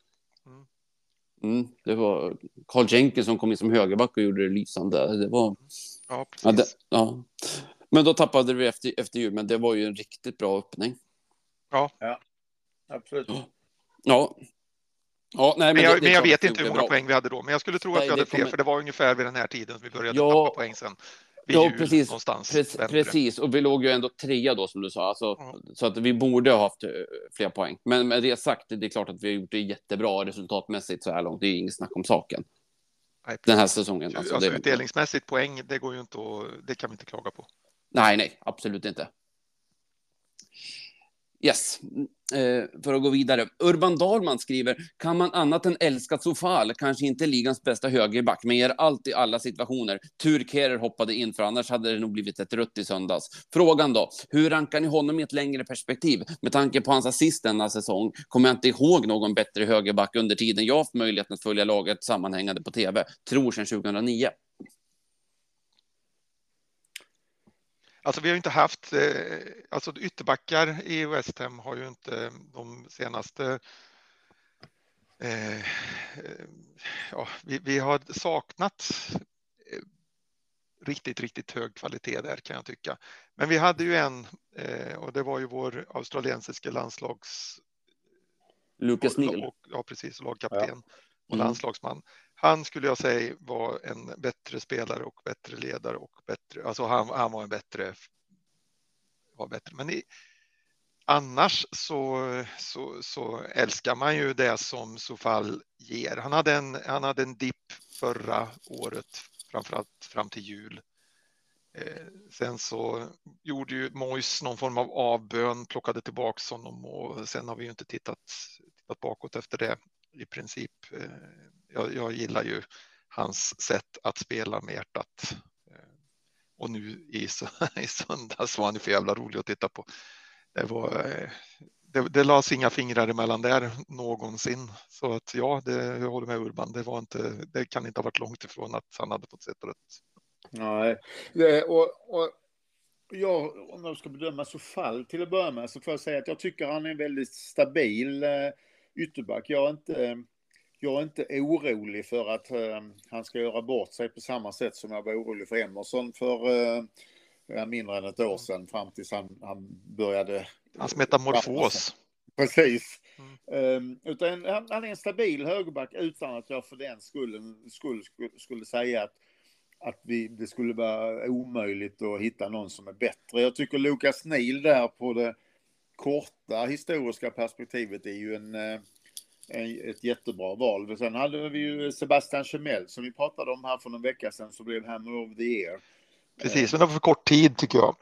Det var Carl Jenkins som kom in som högerback och gjorde det lysande. Det var... Ja, precis. Men då tappade vi efter jul, men det var ju en riktigt bra öppning. Ja, absolut. Men jag vet inte hur många poäng vi hade då. Men jag skulle tro att vi hade fler, för det var ungefär vid den här tiden vi började tappa poäng sen. Precis. Precis. Och vi låg ju ändå 3 då, som du sa. Så att vi borde ha haft fler poäng. Men med det sagt, det är klart att vi har gjort det jättebra resultatmässigt så här långt. Det är inget snack om saken. Nej, den här säsongen. Utdelningsmässigt poäng, det går ju inte det kan vi inte klaga på. Nej, absolut inte. Yes, för att gå vidare. Urban Dahlman skriver: kan man annat än älska Sofal, kanske inte ligans bästa högerback, men ger allt i alla situationer. Turkerer hoppade in, för annars hade det nog blivit ett rött i söndags. Frågan då, hur rankar ni honom i ett längre perspektiv? Med tanke på hans assist denna säsong kommer jag inte ihåg någon bättre högerback under tiden jag haft möjligheten att följa laget sammanhängande på tv. Tror sedan 2009. Alltså vi har inte haft, ytterbackar i West Ham har ju inte de senaste, vi har saknat riktigt hög kvalitet där, kan jag tycka. Men vi hade ju en, och det var ju vår australiensiske Lucas Neal. Ja, precis, lagkapten och landslagsman. Han skulle jag säga var en bättre spelare och bättre ledare och bättre, alltså han var en bättre. Men annars så älskar man ju det som Sofal ger. Han hade en dipp förra året, framförallt fram till jul. Sen så gjorde ju Moyes någon form av avbön, plockade tillbaka honom, och sen har vi ju inte tittat bakåt efter det i princip. Jag gillar ju hans sätt att spela med hjärtat. Och nu i söndags var han för jävla rolig att titta på. Det lades inga fingrar emellan där någonsin. Så att jag håller med Urban. Det kan inte ha varit långt ifrån att han hade fått sätta rätt. Nej, och jag man ska bedöma så fall till att börja med, så får jag säga att jag tycker han är en väldigt stabil ytterback. Jag är inte orolig för att han ska göra bort sig på samma sätt som jag var orolig för Emerson för mindre än ett år sedan, fram tills han började. Hans metamorfos. Precis. Utan han är en stabil högerback, utan att jag för den skulle säga att det skulle vara omöjligt att hitta någon som är bättre. Jag tycker Lucas Neil där på det korta historiska perspektivet är ju ett jättebra val. Sen hade vi ju Sebastian Schemmel som vi pratade om här för någon vecka sedan, så blev Hammer of the Year. Precis, men det var för kort tid tycker jag.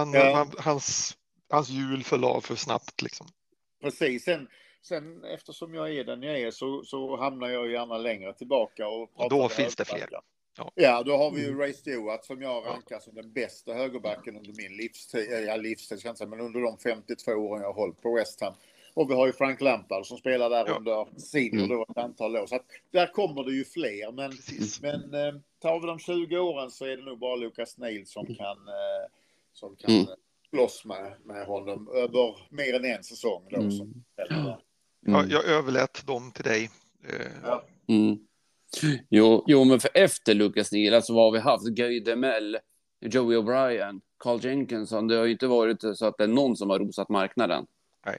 Hans hjul förlade för snabbt liksom. Precis, sen eftersom jag är den jag är så hamnar jag gärna längre tillbaka. Och då finns det fler. Ja, då har vi ju Ray Stewart som jag rankar som den bästa högerbacken under min livstid, men under de 52 åren jag har hållit på West Ham. Och vi har ju Frank Lampard som spelar där under senior då ett antal år. Så att där kommer det ju fler. Men tar vi de 20 åren så är det nog bara Lucas Neil som kan slåss med honom över mer än en säsong. Då, Jag överlät dem till dig. Jo, men för efter Lucas Neil, alltså vad har vi haft? Guy Demel, Joey O'Brien, Carl Jenkinson. Det har ju inte varit så att det är någon som har rosat marknaden.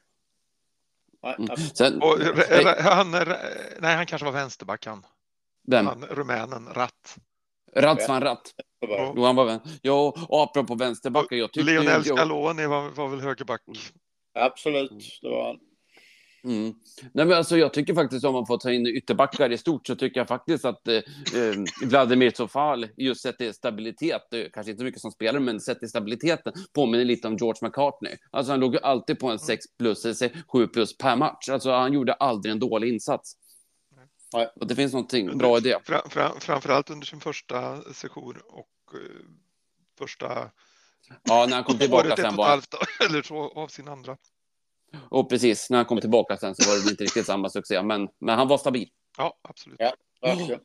Sen, han kanske var vänsterback han. Vem? Rumänen, Ratt. Van Ratt. Jo, han var vän. Jo, och apropå vänsterbackar, jag tyckte Lionel Scaloni var väl högerback. Absolut, det var han. Nej, men alltså, jag tycker faktiskt om man får ta in ytterbackar i stort, så tycker jag faktiskt att Vladimir Sofal just sett i stabilitet, kanske inte så mycket som spelare, men sett i stabiliteten påminner lite om George McCartney. Alltså han låg ju alltid på en 6+, 7+ per match. Alltså han gjorde aldrig en dålig insats. Och det finns någonting bra i det. Framförallt under sin första session och första... Ja, när han kom tillbaka sen var... eller så av sin andra. Och precis, när han kom tillbaka sen så var det inte riktigt samma succé, men han var stabil. Ja, absolut. Ja, verkligen.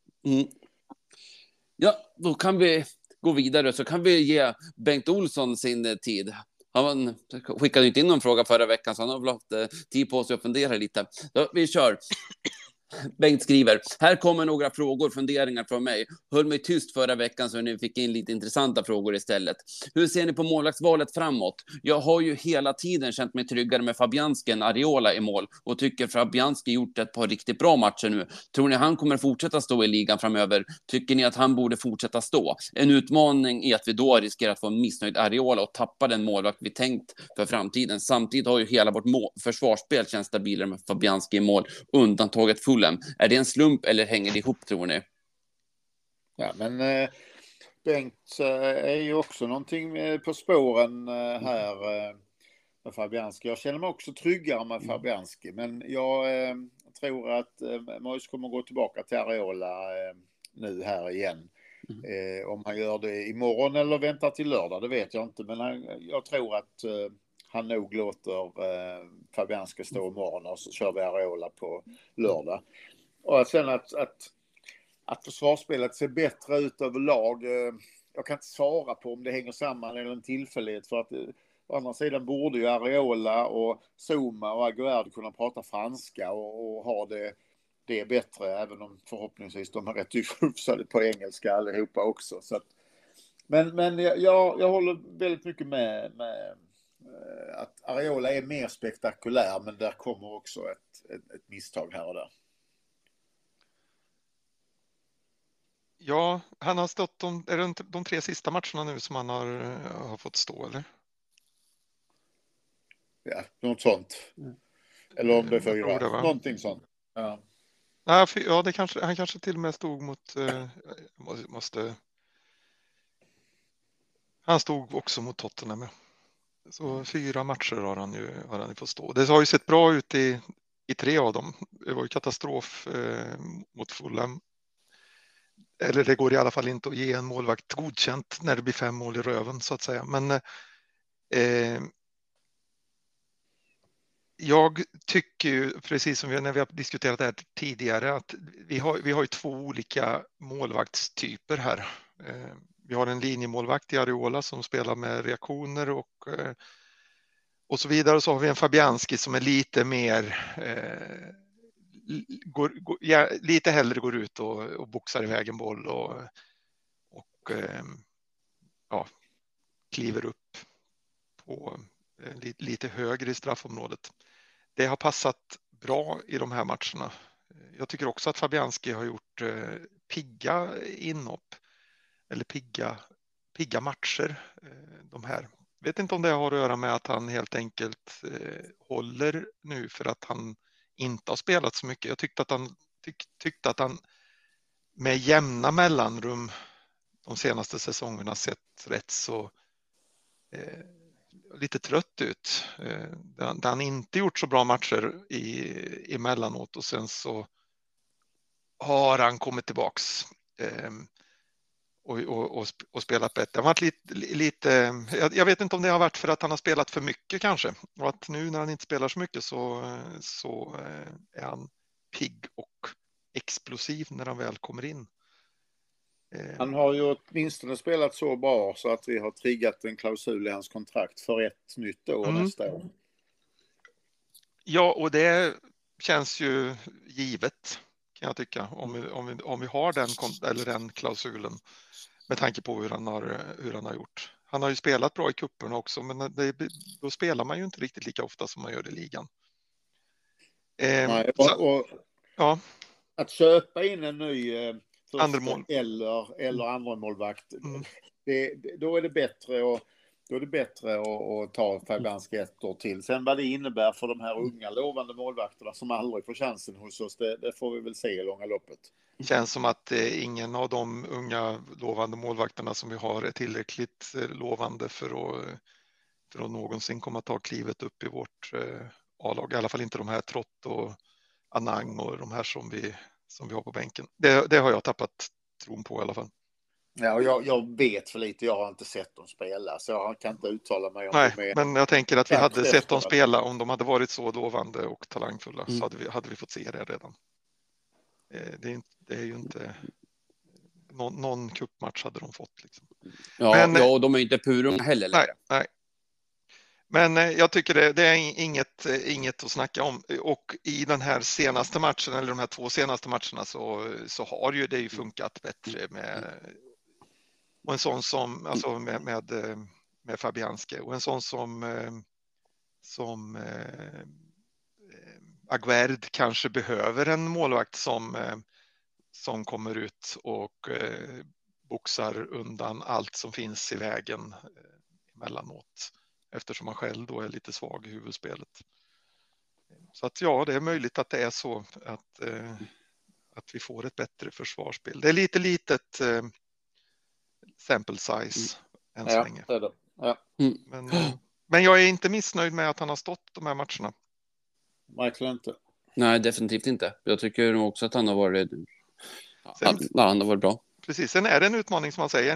Ja, då kan vi gå vidare, så kan vi ge Bengt Olsson sin tid. Han skickade inte in någon fråga förra veckan, så han har väl haft tid på sig att fundera lite. Så vi kör. Bengt skriver: här kommer några frågor, funderingar från mig. Höll mig tyst förra veckan så ni fick in lite intressanta frågor istället. Hur ser ni på målvaktsvalet framåt? Jag har ju hela tiden känt mig tryggare med Fabianski än Areola i mål och tycker Fabianski gjort ett par riktigt bra matcher nu. Tror ni han kommer fortsätta stå i ligan framöver? Tycker ni att han borde fortsätta stå? En utmaning är att vi då riskerar att få en missnöjd Areola och tappa den målvakt vi tänkt för framtiden. Samtidigt har ju hela vårt försvarsspel känns stabilare med Fabianski i mål, undantaget Fulham. Är det en slump eller hänger det ihop, tror ni? Ja, men Bengt är ju också någonting på spåren här med Fabianski. Jag känner mig också tryggare med Fabianski, men jag tror att Mois kommer gå tillbaka till Areola nu här igen. Om han gör det imorgon eller väntar till lördag, det vet jag inte, men jag tror att han nog låter Fabianski stå imorgon och så kör vi Areola på lördag. Och sen att försvarsspelet ser bättre ut överlag. Jag kan inte svara på om det hänger samman eller en tillfällighet, för att å andra sidan borde ju Areola och Zuma och Aguerd kunna prata franska och ha det bättre, även om förhoppningsvis de har rätt hyfsade på engelska allihopa också. Så att, men jag håller väldigt mycket med att Areola är mer spektakulär, men där kommer också ett misstag här och där. Ja, han har stått de 3 sista matcherna nu som han har fått stå, eller? Ja, något sånt. Eller om det är 4. Någonting sånt. Ja. Ja, han kanske till och med stod mot... Han stod också mot Tottenham. Så 4 matcher har han ju fått stå. Det har ju sett bra ut i 3 av dem. Det var ju katastrof mot Fulham. Eller det går i alla fall inte att ge en målvakt godkänt när det blir 5 mål i röven, så att säga. Men jag tycker ju, precis som när vi har diskuterat det här tidigare, att vi har ju 2 olika målvaktstyper här. vi har en linjemålvakt i Ariola som spelar med reaktioner och så vidare. Och så har vi en Fabianski som är lite mer lite hellre går ut och boxar iväg en boll och kliver upp på lite högre i straffområdet. Det har passat bra i de här matcherna. Jag tycker också att Fabianski har gjort pigga inhopp eller pigga matcher. De här. Vet inte om det har att göra med att han helt enkelt håller nu för att han inte har spelat så mycket. Jag tyckte att han med jämna mellanrum de senaste säsongerna sett rätt så lite trött ut. Där han inte gjort så bra matcher emellanåt och sen så har han kommit tillbaks och spelat bättre. Det har varit lite, jag vet inte om det har varit för att han har spelat för mycket kanske och att nu när han inte spelar så mycket så är han pigg och explosiv när han väl kommer in. Han har ju åtminstone spelat så bra så att vi har triggat en klausul i hans kontrakt för ett nytt år nästa år. Ja, och det känns ju givet kan jag tycka om vi har den klausulen med tanke på hur han har gjort. Han har ju spelat bra i kupperna också, men då spelar man ju inte riktigt lika ofta som man gör i ligan. Nej, ja. Att köpa in en ny andremål eller andra målvakt, då är det bättre att ta Fabianski ett år till. Sen vad det innebär för de här unga lovande målvakterna som aldrig får chansen hos oss, det får vi väl se i långa loppet. Det känns som att ingen av de unga lovande målvakterna som vi har är tillräckligt lovande för att någonsin komma att ta klivet upp i vårt A-lag. I alla fall inte de här Trott och Anang och de här som vi har på bänken. Det har jag tappat tron på i alla fall. Ja, och jag vet för lite. Jag har inte sett dem spela, så jag kan inte uttala mig om Nej, det. men jag tänker att vi hade sett dem spela om de hade varit så lovande och talangfulla så hade vi fått se det redan. Det är ju inte någon cupmatch hade de fått liksom. Ja, och de är inte purunga heller längre. Nej. Men jag tycker det är inget att snacka om. Och i den här senaste matchen, eller de här 2 senaste matcherna, så har ju det ju funkat bättre med och en sån som alltså med Fabianski och en sån som Aguerd kanske behöver en målvakt som kommer ut och boxar undan allt som finns i vägen emellanåt. Eftersom man själv då är lite svag i huvudspelet. Så att ja, det är möjligt att det är så att vi får ett bättre försvarsspel. Det är lite litet sample size än så länge. Det är det. Ja. Men jag är inte missnöjd med att han har stått de här matcherna. Verkligen inte. Nej, definitivt inte. Jag tycker nog också att han har varit han har varit bra. Precis, sen är det en utmaning som man säger.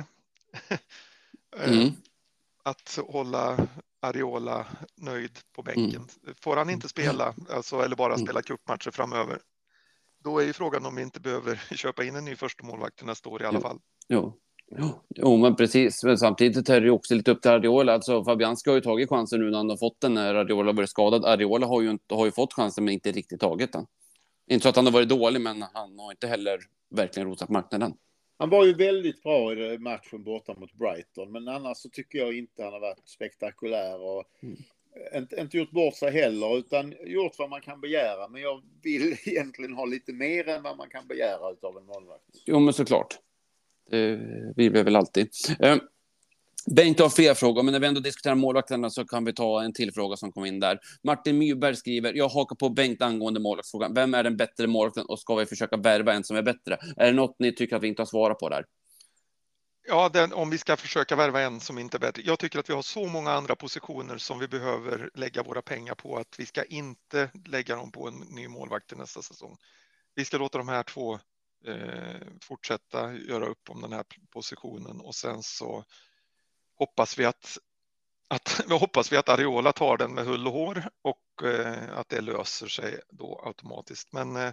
Att hålla Ariola nöjd på bänken. Får han inte spela, eller bara spela cupmatcher framöver, då är ju frågan om vi inte behöver köpa in en ny första målvakt till nästa år i alla fall. Jo, men precis. Men samtidigt är det ju också lite upp till Ariola. Alltså, Fabianski har ju tagit chansen nu när han har fått den när Ariola varit skadad. Ariola har ju fått chansen men inte riktigt tagit den. Inte så att han har varit dålig, men han har inte heller verkligen rotat marknaden. Han var ju väldigt bra i matchen borta mot Brighton, men annars så tycker jag inte han har varit spektakulär och inte gjort bort sig heller, utan gjort vad man kan begära. Men jag vill egentligen ha lite mer än vad man kan begära av en målvakt. Jo, men såklart. Det vill vi väl alltid. Bengt har fler frågor, men när vi ändå diskuterar målvakterna så kan vi ta en till fråga som kom in där. Martin Myrberg skriver, jag hakar på Bengt angående målvaktsfrågan. Vem är den bättre målvakten och ska vi försöka värva en som är bättre? Är det något ni tycker att vi inte har svarat på där? Ja, om vi ska försöka värva en som inte är bättre. Jag tycker att vi har så många andra positioner som vi behöver lägga våra pengar på att vi ska inte lägga dem på en ny målvakt till nästa säsong. Vi ska låta de här 2 fortsätta göra upp om den här positionen och sen så hoppas vi att Ariola tar den med hull och hår och att det löser sig då automatiskt. Men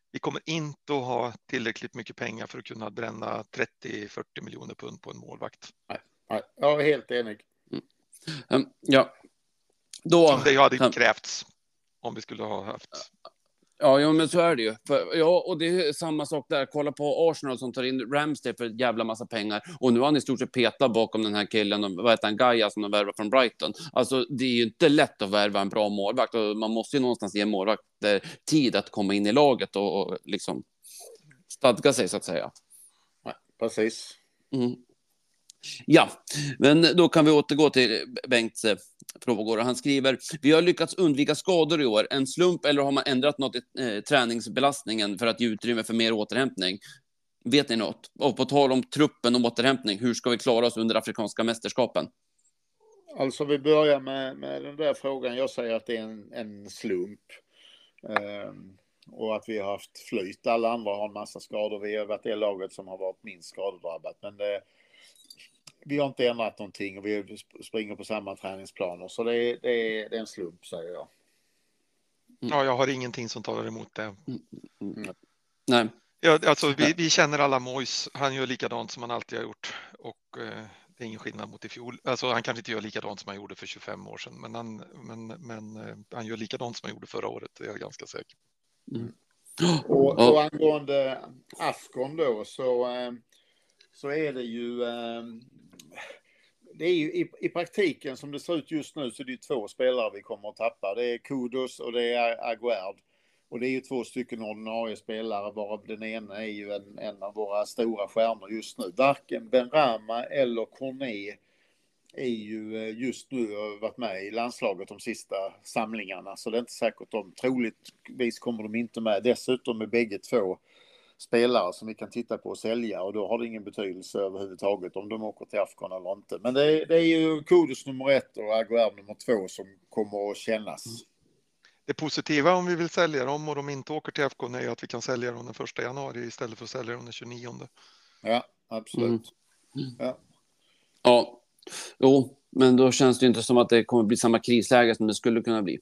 vi kommer inte att ha tillräckligt mycket pengar för att kunna bränna 30-40 miljoner pund på en målvakt. Nej, jag är helt enig. Ja. Då, som det hade krävts om vi skulle ha haft. Ja, men så är det ju. Och det är samma sak där. Kolla på Arsenal som tar in Ramsey för ett jävla massa pengar. Och nu har han i stort sett petat bakom den här killen. Vad heter han? Gaia som de värvar från Brighton. Alltså, det är ju inte lätt att värva en bra målvakt. Och man måste ju någonstans ge målvakt tid att komma in i laget och liksom stadga sig, så att säga. Nej, precis. Mm. Ja, men då kan vi återgå till Bengts frågor. Han skriver: vi har lyckats undvika skador i år. En slump, eller har man ändrat något i träningsbelastningen för att ge utrymme för mer återhämtning? Vet ni något? Och på tal om truppen och återhämtning, hur ska vi klara oss under afrikanska mästerskapen? Alltså vi börjar med den där frågan. Jag säger att det är en slump. Och att vi har haft flyt. Alla andra har en massa skador. Vi har varit det laget som har varit minst skadedrabbat. Men vi har inte ändrat någonting och vi springer på samma träningsplaner. Så det är en slump, säger jag. Ja, jag har ingenting som talar emot det. Nej. Ja, alltså vi känner alla Moyes. Han gör likadant som han alltid har gjort. Och det är ingen skillnad mot i fjol. Alltså han kanske inte gör likadant som han gjorde för 25 år sedan. Men han gör likadant som han gjorde förra året. Det är jag ganska säker. Och angående Afcon då så är det ju i praktiken som det ser ut just nu, så är det 2 spelare vi kommer att tappa. Det är Kudus och det är Aguerd. Och det är ju 2 stycken ordinarie spelare, varav den ena är ju en av våra stora stjärnor just nu. Varken Benrahma eller Cornet är ju just nu varit med i landslaget de sista samlingarna. Så det är inte säkert troligtvis kommer de inte med. Dessutom är bägge 2 spelare som vi kan titta på och sälja, och då har det ingen betydelse överhuvudtaget om de åker till Afcon eller inte. Men det är ju Kudus nummer 1 och Aguerd nummer 2 som kommer att kännas. Det positiva om vi vill sälja dem och de inte åker till Afcon är att vi kan sälja dem den 1 januari istället för att sälja dem den 29. Ja, absolut. Ja, jo, men då känns det inte som att det kommer bli samma krisläge som det skulle kunna bli.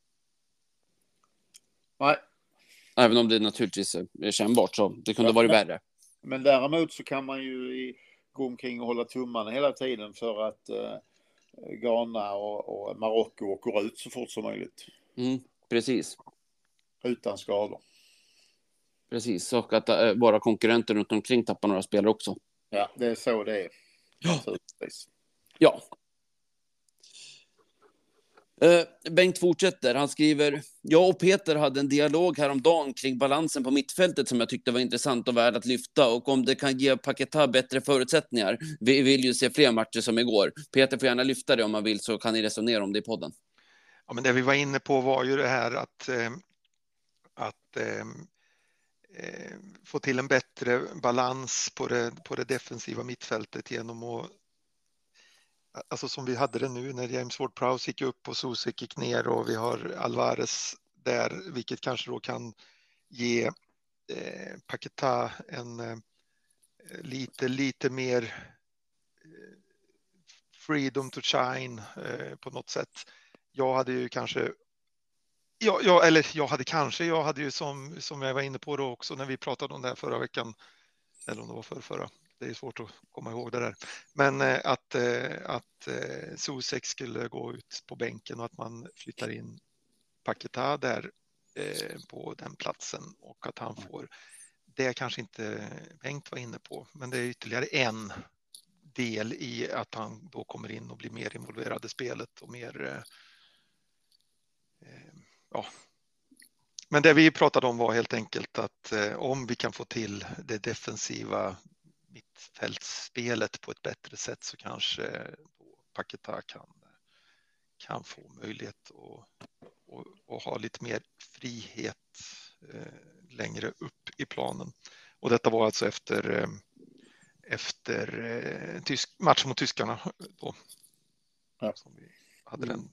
Nej. Även om det naturligtvis är kännbart, så det kunde varit värre. Men däremot så kan man ju gå omkring och hålla tummarna hela tiden för att Ghana och Marocko åker ut så fort som möjligt. Precis. Utan skador. Precis, och att våra konkurrenter runt omkring tappar några spelare också. Ja, det är så det är. Ja. Bengt fortsätter. Han skriver: jag och Peter hade en dialog häromdagen kring balansen på mittfältet som jag tyckte var intressant och värd att lyfta, och om det kan ge Paquetá bättre förutsättningar. Vi vill ju se fler matcher som igår. Peter får gärna lyfta det om man vill, så kan ni resonera om det i podden. Ja, men det vi var inne på var ju det här att få till en bättre balans på det defensiva mittfältet genom att, alltså som vi hade det nu när James Ward-Prowse gick upp och Soucek gick ner och vi har Alvarez där, vilket kanske då kan ge Paquetá en lite mer freedom to shine på något sätt. Jag hade ju som jag var inne på då också när vi pratade om det här förra veckan, eller om det var förra. Det är svårt att komma ihåg det där. Men att Soucek skulle gå ut på bänken och att man flyttar in Paquetá där på den platsen, och att han får, det kanske inte Bengt var inne på, men det är ytterligare en del i att han då kommer in och blir mer involverad i spelet och mer Men det vi pratade om var helt enkelt att om vi kan få till det defensiva mittfältsspelet på ett bättre sätt, så kanske Paquetá kan få möjlighet att ha lite mer frihet längre upp i planen. Och detta var alltså efter matchen mot tyskarna då. Ja. Som vi hade den.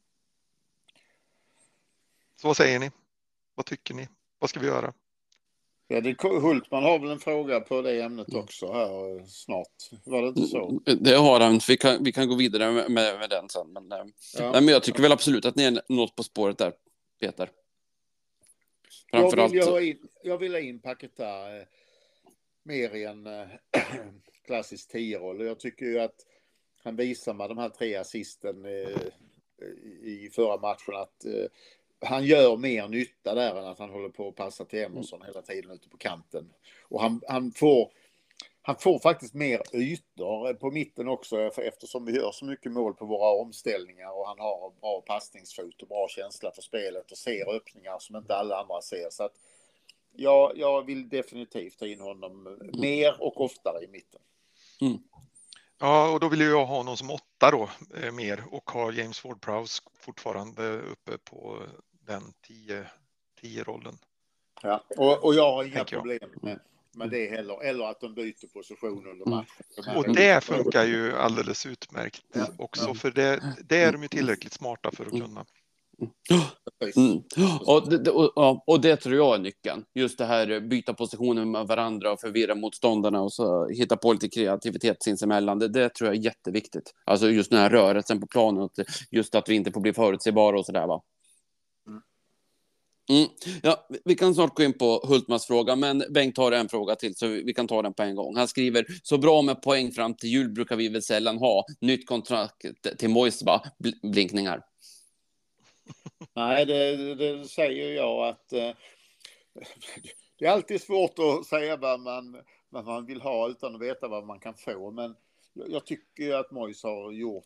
Så vad säger ni? Vad tycker ni? Vad ska vi göra? Ja, Hultman har väl en fråga på det ämnet också här snart. Var det inte så? Det har han. Vi kan gå vidare med den sen. Men jag tycker väl absolut att ni är något på spåret där, Peter. Jag vill ha in Paquetá mer i en klassisk 10-roll. Jag tycker ju att han visar med de här 3 assisten i förra matchen att han gör mer nytta där än att han håller på att passa till Emerson hela tiden ute på kanten. Och han får faktiskt mer ytor på mitten också, eftersom vi gör så mycket mål på våra omställningar, och han har bra passningsfot och bra känsla för spelet och ser öppningar som inte alla andra ser. Så att jag vill definitivt ta in honom mer och oftare i mitten. Ja, och då vill jag ha någon som 8 då mer, och ha James Ward-Prowse fortfarande uppe på den 10-rollen. Ja, och jag har inga problem med det heller, eller att de byter position under matchen. Och det funkar ju alldeles utmärkt också, för det är de ju tillräckligt smarta för att kunna. Och det tror jag är nyckeln. Just det här, byta positioner med varandra och förvirra motståndarna och så hitta på lite kreativitet sinsemellan. Det tror jag är jätteviktigt. Alltså just den här rörelsen på planen, just att vi inte får bli förutsägbara och sådär, va. Ja, vi kan snart gå in på Hultmans fråga, men Bengt har en fråga till så vi kan ta den på en gång. Han skriver: så bra med poäng fram till jul brukar vi väl sällan ha. Nytt kontrakt till Moise, va? Blinkningar. Nej, det säger jag att det är alltid svårt att säga vad man vill ha utan att veta vad man kan få. Men jag tycker att Moise har gjort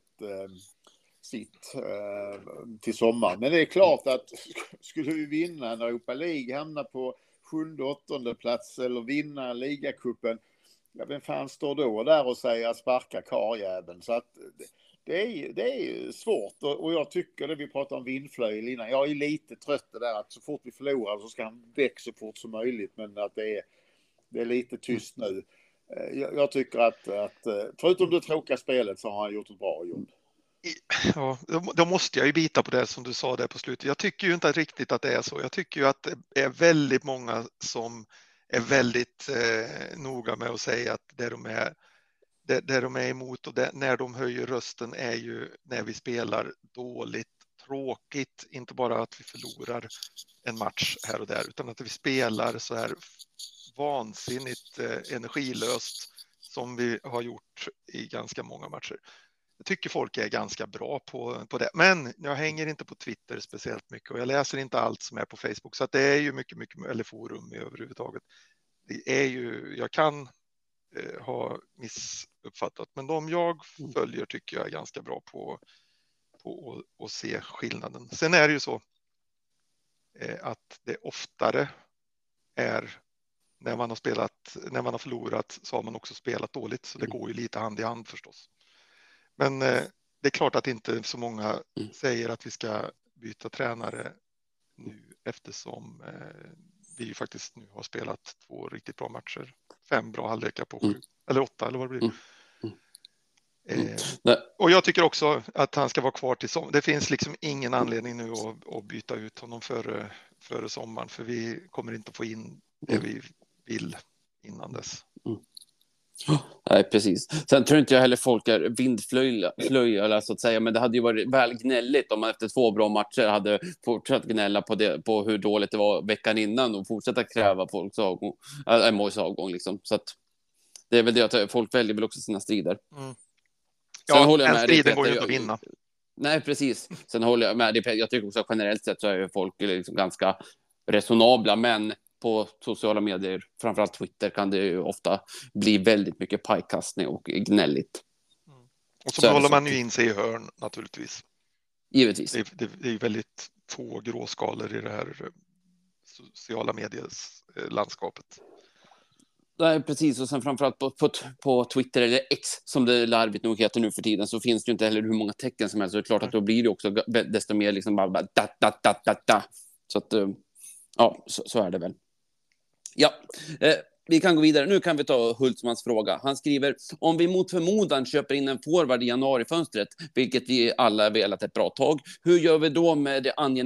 sitt till sommar. Men det är klart att skulle vi vinna en Europa League, hamna på 7:e, 8:e plats eller vinna ligacupen, ja, vem fan står då där och säger att sparka karjäveln? Så att det är svårt, och jag tycker det, vi pratar om vindflöjel innan. Jag är lite trött där att så fort vi förlorar så ska han växa så fort som möjligt, men att det är lite tyst nu. Jag tycker att förutom det tråkiga spelet så har han gjort ett bra jobb. Ja, då måste jag ju bita på det som du sa där på slutet. Jag tycker ju inte riktigt att det är så. Jag tycker ju att det är väldigt många som är väldigt noga med att säga att det de är emot och när de höjer rösten är ju när vi spelar dåligt, tråkigt. Inte bara att vi förlorar en match här och där, utan att vi spelar så här vansinnigt energilöst som vi har gjort i ganska många matcher. Jag tycker folk är ganska bra på det. Men jag hänger inte på Twitter speciellt mycket och jag läser inte allt som är på Facebook. Så att det är ju mycket, eller forum överhuvudtaget. Det är ju, jag kan ha missuppfattat. Men de jag följer tycker jag är ganska bra på att se skillnaden. Sen är det ju så att det oftare är när man har förlorat så har man också spelat dåligt. Så det går ju lite hand i hand förstås. Men det är klart att inte så många säger att vi ska byta tränare nu eftersom vi faktiskt nu har spelat 2 riktigt bra matcher. 5 bra halvlekar på 7 eller 8 eller vad det blir. Och jag tycker också att han ska vara kvar till sommar. Det finns liksom ingen anledning nu att byta ut honom före sommaren, för vi kommer inte få in det vi vill innan dess. Nej, precis. Sen tror inte jag heller folk är vindflöjla så att säga, men det hade ju varit väl gnälligt om man efter 2 bra matcher hade fortsatt gnälla på hur dåligt det var veckan innan och fortsätta kräva folks avgång, Moise avgång liksom. Så att det är väl det att folk väljer väl också sina strider. Ja, håller jag med, striden går ju inte att vinna. Nej, precis. Sen håller jag med. Jag tycker också att generellt sett så är folk liksom ganska resonabla, men på sociala medier, framförallt Twitter, kan det ju ofta bli väldigt mycket pajkastning och gnälligt. Och så håller man ju in sig i hörn naturligtvis. Givetvis. Det är väldigt få gråskalor i det här sociala mediers-landskapet. Nej, precis. Och sen framförallt på Twitter, eller X som det larvigt nog heter nu för tiden, så finns det ju inte heller hur många tecken som helst. Så det är klart att då blir det också desto mer liksom bara da. Så att, ja, så är det väl. Ja, vi kan gå vidare. Nu kan vi ta Hultmans fråga. Han skriver: om vi mot förmodan köper in en forward i januarifönstret, vilket vi alla har velat ett bra tag, hur gör vi då med det angenäma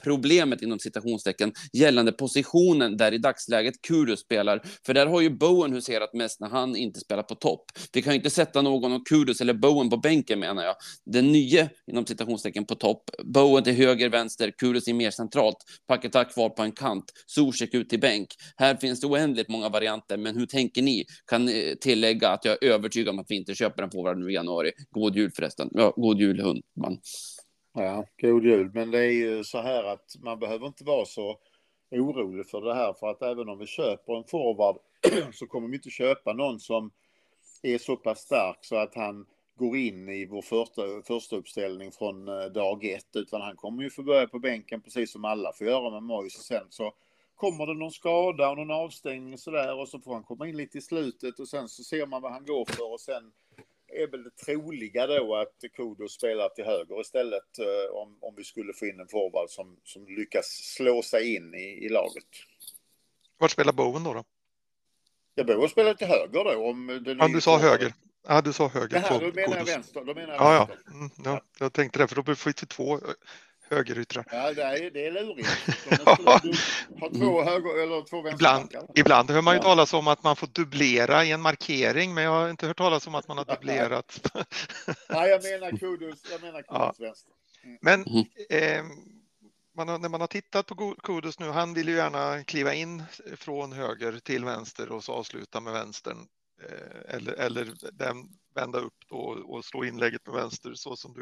problemet inom citationstecken gällande positionen där i dagsläget Kudus spelar. För där har ju Bowen huserat mest när han inte spelar på topp. Vi kan ju inte sätta någon av Kudus eller Bowen på bänken, menar jag. Den nya inom citationstecken på topp. Bowen till höger, vänster, Kudus är mer centralt. Paketa kvar på en kant. Zuzek ut till bänk. Här finns det oändligt många varianter, men hur tänker ni? Kan tillägga att jag är övertygad om att vi inte köper en forward nu i januari. God jul förresten. Ja, god jul Hundman. Ja, god jul. Men det är ju så här att man behöver inte vara så orolig för det här, för att även om vi köper en forward så kommer vi inte köpa någon som är så pass stark så att han går in i vår första uppställning från dag ett, utan han kommer ju få börja på bänken precis som alla får göra med Moise. Och sen så kommer det någon skada och någon avstängning sådär, och så får han komma in lite i slutet och sen så ser man vad han går för, och sen är väl det troliga då att Kudus spelar till höger istället, om vi skulle få in en forward som lyckas slå sig in i laget. Var spelar Bowen då? Jag behöver spela till höger då. Om Ja, du sa höger. Ja, du sa höger. Det här, då menar jag vänster. Ja. Ja, jag tänkte det, för då får vi till två högeryttrar. Ja, det är lurigt. De måste ha två höger eller två vänsterbackar. Ibland hör man ju talas om att man får dubblera i en markering, men jag har inte hört talas om att man har dubblerat. Nej, jag menar Kudus vänster. Men när man har tittat på Kudus nu, han vill ju gärna kliva in från höger till vänster och så avsluta med vänstern. Eller vända upp och slå inlägget med vänster, så som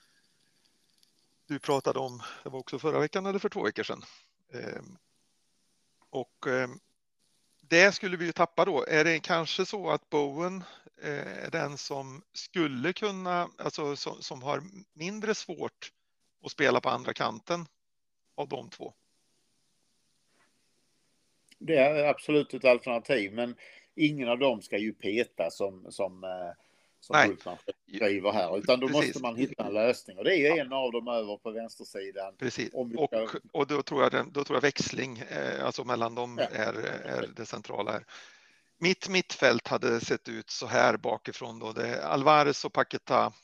du pratade om. Det var också förra veckan eller för 2 veckor sedan. Det skulle vi ju tappa då. Är det kanske så att Bowen är den som skulle kunna, alltså som har mindre svårt att spela på andra kanten av de två? Det är absolut ett alternativ, men ingen av dem ska ju peta som Hultman skriver här, utan då måste man hitta en lösning, och det är ju en av dem över på vänstersidan. Precis. Och då tror jag växling alltså mellan dem är det centrala här. Mittfält hade sett ut så här bakifrån då. Det Alvarez och Paketa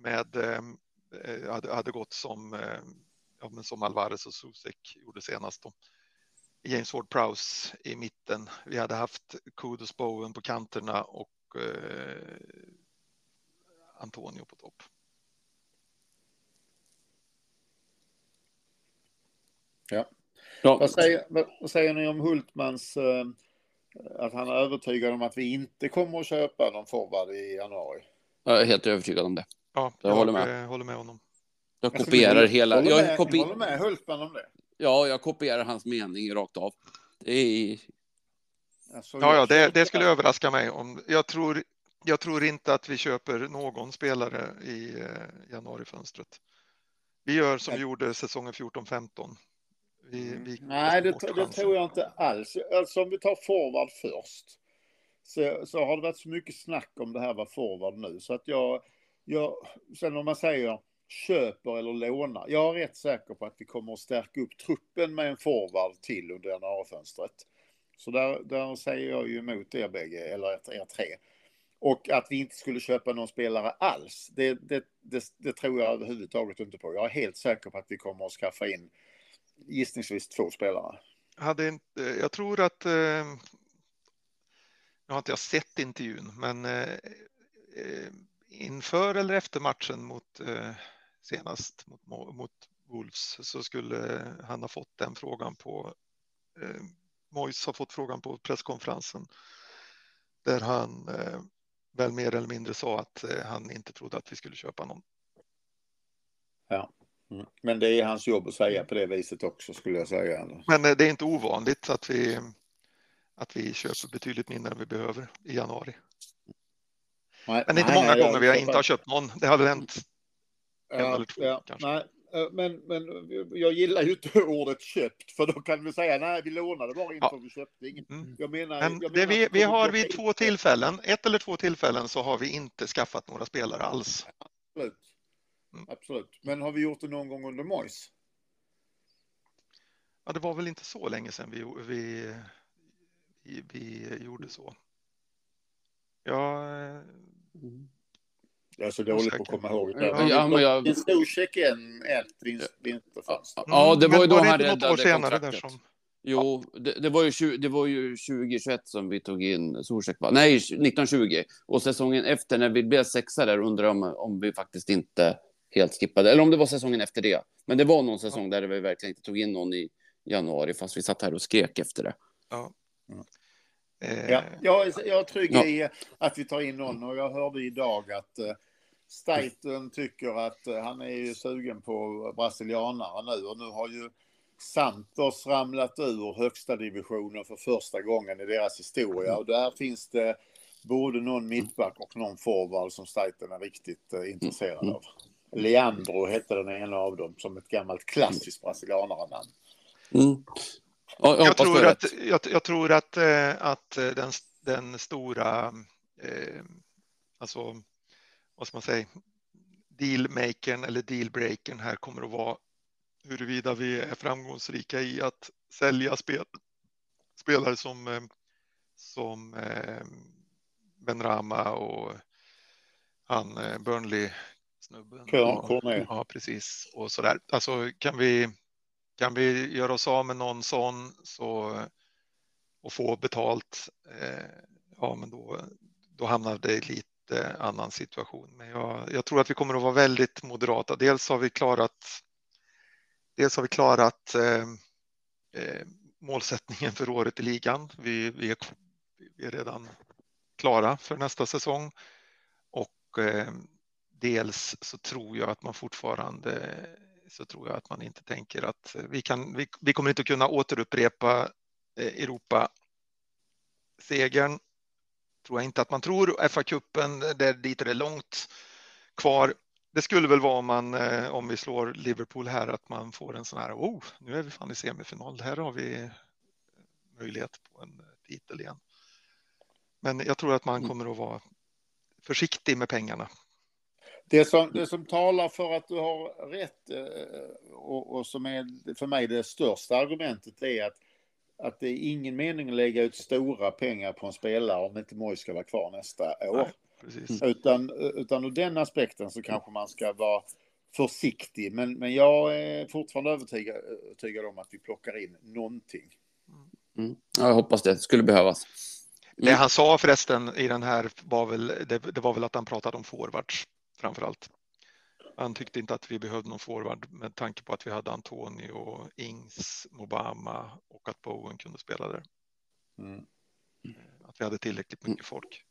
hade gått som Alvarez och Zuzek gjorde senast då. James Ward-Prowse i mitten. Vi hade haft Kudus, Bowen på kanterna och Antonio på topp. Ja. Vad säger ni om Hultmans att han är övertygad om att vi inte kommer att köpa någon forward i januari? Jag är helt övertygad om det. Ja, jag håller med honom. Jag kopierar hela... Jag håller med Hultman om det. Ja, jag kopierar hans mening rakt av. Det skulle överraska mig om... Jag tror inte att vi köper någon spelare i januarifönstret. Vi gör som vi gjorde säsongen 14-15. Nej, det tror jag inte alls. Alltså, om vi tar forward först, så har det varit så mycket snack om det här var forward nu. Så att sen om man säger köper eller lånar, jag är rätt säker på att vi kommer att stärka upp truppen med en forward till under januarifönstret. Så där säger jag ju emot er bägge, eller er tre. Och att vi inte skulle köpa någon spelare alls, det tror jag överhuvudtaget inte på. Jag är helt säker på att vi kommer att skaffa in gissningsvis 2 spelare. Jag tror att, nu har inte jag sett intervjun, men inför eller efter matchen senast mot Wolves, så skulle han ha fått den frågan Moise har fått frågan på presskonferensen, där han väl mer eller mindre sa att han inte trodde att vi skulle köpa någon. Ja. Men det är hans jobb att säga på det viset också, skulle jag säga. Men det är inte ovanligt att vi köper betydligt mindre än vi behöver i januari. Men det är inte många gånger vi inte har köpt någon. Det har väl hänt en eller 2 kanske. Nej, men jag gillar ju inte ordet köpt, för då kan vi säga nej, vi lånade bara inte och vi köpte inget. Vi har vid 2 tillfällen, 1 eller 2 tillfällen, så har vi inte skaffat några spelare alls. Absolut. Men har vi gjort det någon gång under Moise? Ja, det var väl inte så länge sedan vi gjorde så. Ja, Jag är så dålig på att komma ihåg det. Ja, men jag... En stor check ett vinterfönster. Ja, det var ju då var det han inte något år räddade senare kontraktet. där som... Jo, det var ju 2021 som vi tog in Zuzek, va? Nej, 1920. Och säsongen efter när vi blev sexa där undrar om vi faktiskt inte helt skippade. Eller om det var säsongen efter det. Men det var någon säsong där vi verkligen inte tog in någon i januari fast vi satt här och skrek efter det. Ja. Ja, jag är trygg i att vi tar in någon, och jag hörde idag att Staiten tycker att han är ju sugen på brasilianare nu, och nu har ju Santos ramlat ur högsta divisionen för första gången i deras historia, och där finns det både någon mittback och någon forward som Staiten är riktigt intresserad av. Leandro hette den ena av dem, som ett gammalt klassiskt brasilianare-namn. Jag tror att den stora alltså vad ska man säga, dealmakern eller dealbreakern här kommer att vara huruvida vi är framgångsrika i att sälja spelare som Benrahma och han Burnley-snubben. Ja, precis. Och sådär. Alltså kan vi göra oss av med någon sån och få betalt, ja men då hamnar det i lite annan situation. Men jag tror att vi kommer att vara väldigt moderata. Dels har vi klarat målsättningen för året i ligan. Vi är redan klara för nästa säsong. Och dels så tror jag att man fortfarande inte tänker att vi kommer inte att kunna återupprepa Europa-segern. Tror jag inte att man tror. FA-cupen, dit är det långt kvar. Det skulle väl vara om vi slår Liverpool här, att man får en sån här, nu är vi fan i semifinal. Här har vi möjlighet på en titel igen. Men jag tror att man kommer att vara försiktig med pengarna. Det som talar för att du har rätt, och som är för mig det största argumentet, är att det är ingen mening att lägga ut stora pengar på en spelare om inte Moyes ska vara kvar nästa år. Precis. Utan ur den aspekten så kanske man ska vara försiktig. Men jag är fortfarande övertygad om att vi plockar in någonting. Jag hoppas det skulle behövas. Det han sa förresten i den här var väl att han pratade om forwards framförallt. Han tyckte inte att vi behövde någon forward med tanke på att vi hade Antonio, Ings, Mobama och att Bowen kunde spela där. Att vi hade tillräckligt mycket folk.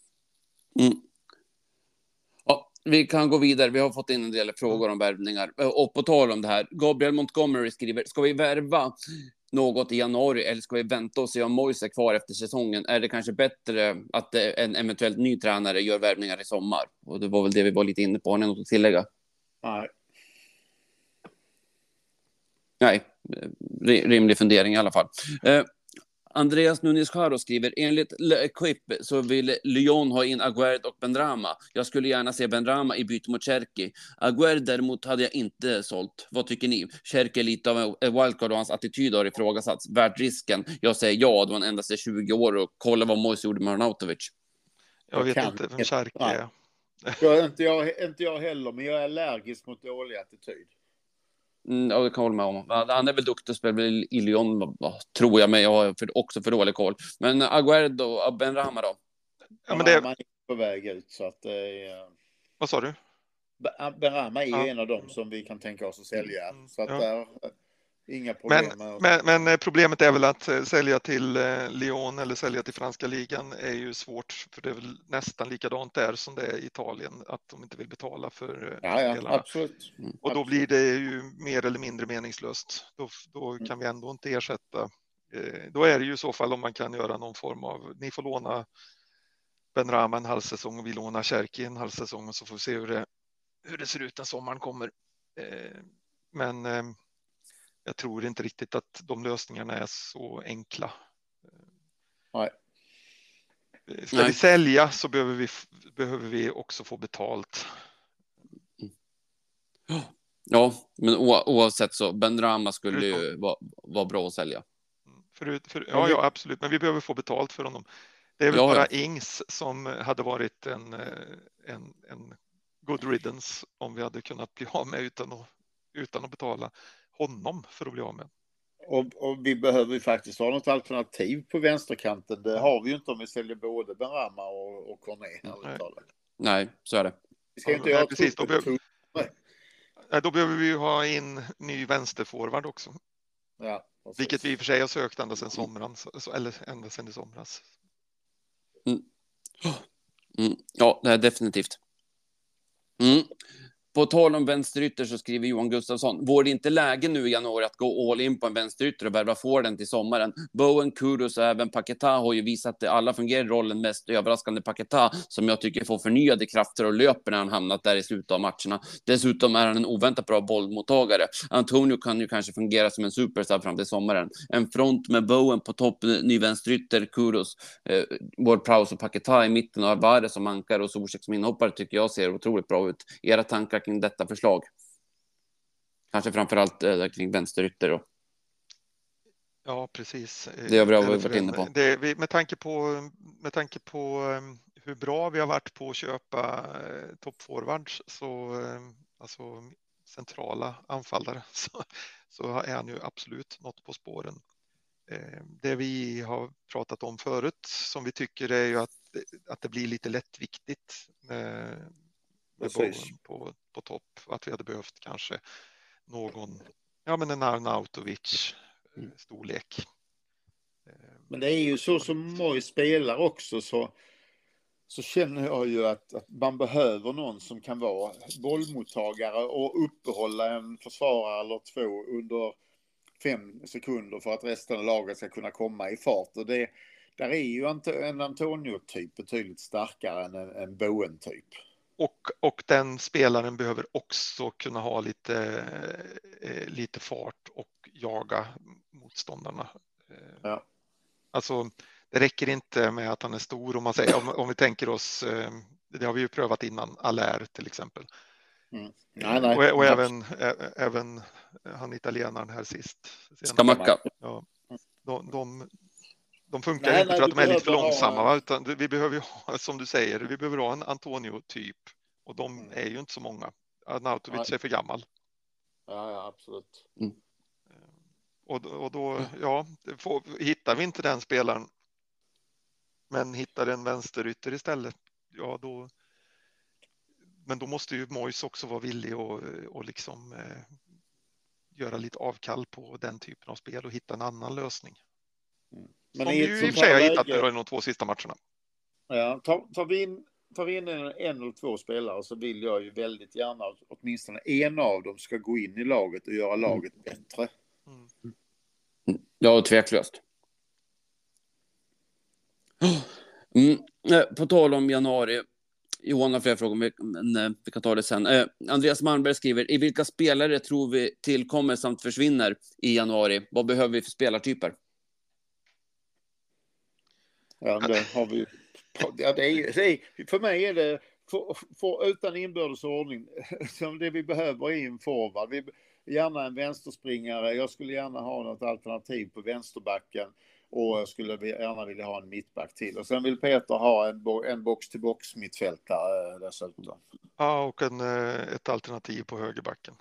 Ja, vi kan gå vidare. Vi har fått in en del frågor om värvningar. Och på tal om det här, Gabriel Montgomery skriver, ska vi värva något i januari eller ska vi vänta och se om Moyes är kvar efter säsongen? Är det kanske bättre att en eventuellt ny tränare gör värvningar i sommar? Och det var väl det vi var lite inne på. Har ni något att tillägga? Nej, rimlig fundering i alla fall. Andreas Nunes Jaro skriver, enligt Equip så vill Lyon ha in Aguerd och Benrahma. Jag skulle gärna se Benrahma i byte mot Cherki. Aguerd däremot hade jag inte sålt. Vad tycker ni? Cherki är lite av en wildcard och hans attityd har ifrågasatts. Värt risken? Jag säger ja, då han endast är 20 år och kolla vad Moyes gjorde med Arnautovic. Jag vet inte vem Cherki är. Inte jag heller, men jag är allergisk mot dålig attityd. Ja, det kan jag hålla med om. Han är väl duktig att spela i Lyon, tror jag, men jag har också för dålig koll. Men Aguerd och Benrahma då? Ja, men man är på väg ut, så att Vad sa du? Benrahma är ju en av dem som vi kan tänka oss att sälja. Så att där inga problem. Men problemet är väl att sälja till Lyon eller sälja till franska ligan är ju svårt, för det är väl nästan likadant där som det är i Italien, att de inte vill betala för spelarna. Absolut. Och då blir det ju mer eller mindre meningslöst. Då kan vi ändå inte ersätta. Då är det ju i så fall om man kan göra någon form av, ni får låna Benrahma en halv säsong och vi lånar Cherki en halv säsong, och så får vi se hur det ser ut när sommaren kommer. Men jag tror inte riktigt att de lösningarna är så enkla. Nej. Ska vi sälja så behöver vi också få betalt. Ja, men oavsett så Benrahma skulle ju vara bra att sälja. Ja, absolut. Men vi behöver få betalt för honom. Det är väl bara Ings som hade varit en good riddance om vi hade kunnat bli av med utan att betala honom för att bli av med. Och vi behöver ju faktiskt ha något alternativ på vänsterkanten. Det har vi ju inte om vi säljer både Benrahma och Cornet. Nej, så är det. Vi ska inte göra precis, då behöver vi ju ha in ny vänsterforward också. Ja, vilket vi i och för sig har sökt ända sedan i somras. Ja, det är definitivt. På tal om vänsterytter så skriver Johan Gustafsson: vore det inte läge nu i januari att gå all in på en vänsterytter och värva forwarden till sommaren? Bowen, Kudus och även Paquetá har ju visat att alla fungerar i rollen. Mest överraskande Paquetá, som jag tycker får förnyade krafter och löper när han hamnat där i slutet av matcherna. Dessutom är han en oväntat bra bollmottagare. Antonio kan ju kanske fungera som en superstar fram till sommaren. En front med Bowen på topp, ny vänsterytter, Kudus, Ward-Prowse och Paquetá i mitten, och Alvarez som ankar och Zuzek som inhoppare tycker jag ser otroligt bra ut. Era tankar kring detta förslag? Kanske framförallt kring vänsterytter då. Ja, precis. Det har vi varit inne på. Med tanke på hur bra vi har varit på att köpa toppforwards, så alltså centrala anfallare, så är han ju absolut något på spåren. Det vi har pratat om förut som vi tycker är ju att det blir lite lättviktigt med Bowen på topp, att vi hade behövt kanske en Arnautovic storlek. Men det är ju så som Moj spelar också, så känner jag ju att man behöver någon som kan vara bollmottagare och uppehålla en försvarare eller två under 5 sekunder för att resten av laget ska kunna komma i fart. Och där är ju en Antonio-typ betydligt starkare än en Bowen-typ. Och den spelaren behöver också kunna ha lite fart och jaga motståndarna. Ja. Alltså, det räcker inte med att han är stor. Om vi tänker oss, det har vi ju prövat innan, Allaire till exempel. Nej. Och även han italienaren här sist. Scamacca. Ja, de funkar inte för att de är lite för långsamma. Utan vi behöver ju ha, som du säger, vi behöver ha en Antonio-typ. Och de är ju inte så många. Arnautovic är för gammal. Ja, absolut. Och då, hittar vi inte den spelaren, men hittar en vänsterytter istället, men då måste ju Moyes också vara villig och liksom göra lite avkall på den typen av spel och hitta en annan lösning. Men som vi ju i och för sig har hittat nu i de 2 sista matcherna. Ja, tar vi in en eller 2 spelare, så vill jag ju väldigt gärna att åtminstone en av dem ska gå in i laget och göra laget bättre. Ja, tveklöst. På tal om januari, Johan har flera frågor, men vi kan ta det sen. Andreas Malmberg skriver: i vilka spelare tror vi tillkommer samt försvinner i januari? Vad behöver vi för spelartyper? Ja, det har vi. Ja, det är, för mig är det utan inbördes ordning som det vi behöver är en forward. Gärna en vänsterspringare. Jag skulle gärna ha något alternativ på vänsterbacken, och jag skulle gärna vilja ha en mittback till. Och sen vill Peter ha en box-till-box mittfältare dessutom. Ja, och ett alternativ på högerbacken.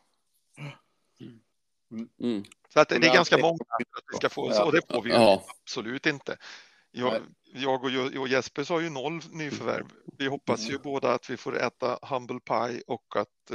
Så att det är ganska många att vi ska få, och det får vi ju absolut inte. Jag och Jesper sa ju 0 nyförvärv. Vi hoppas ju båda att vi får äta humble pie och att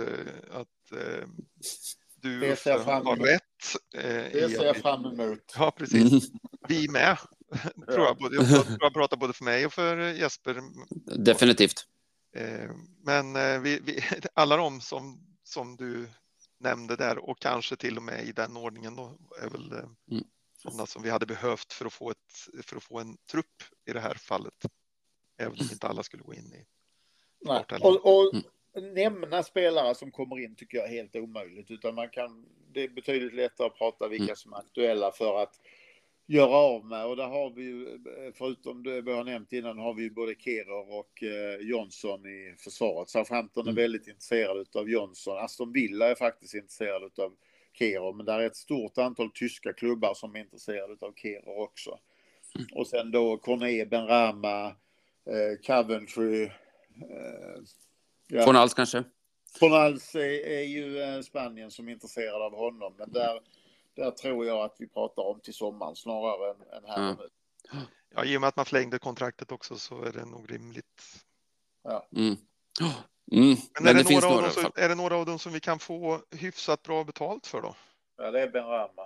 du har rätt. Det ser jag fram emot. Ja, precis. Vi med. Tror jag pratar både för mig och för Jesper. Definitivt. Men alla de som du nämnde där, och kanske till och med i den ordningen då, är väl sådana som vi hade behövt för att få en trupp i det här fallet. Även om inte alla skulle gå in i. Nej. Och nämna spelare som kommer in tycker jag är helt omöjligt, utan det är betydligt lättare att prata vilka som är aktuella för att göra av med, och där har vi ju, förutom det vi har nämnt innan, har vi ju både Kehrer och Johnson i försvaret. Southampton är väldigt intresserad av Johnson. Aston Villa är faktiskt intresserad av Kehrer, men där är ett stort antal tyska klubbar som är intresserade av Kehrer också. Och sen då Cornet, Benrahma, Coventry, Fornals kanske? Fornals är ju Spanien som är intresserad av honom, men där tror jag att vi pratar om till sommaren snarare än här och nu. Ja, i och med att man förlängde kontraktet också så är det nog rimligt. Ja. Men är det några av dem som vi kan få hyfsat bra betalt för då? Ja, det är Benrahma.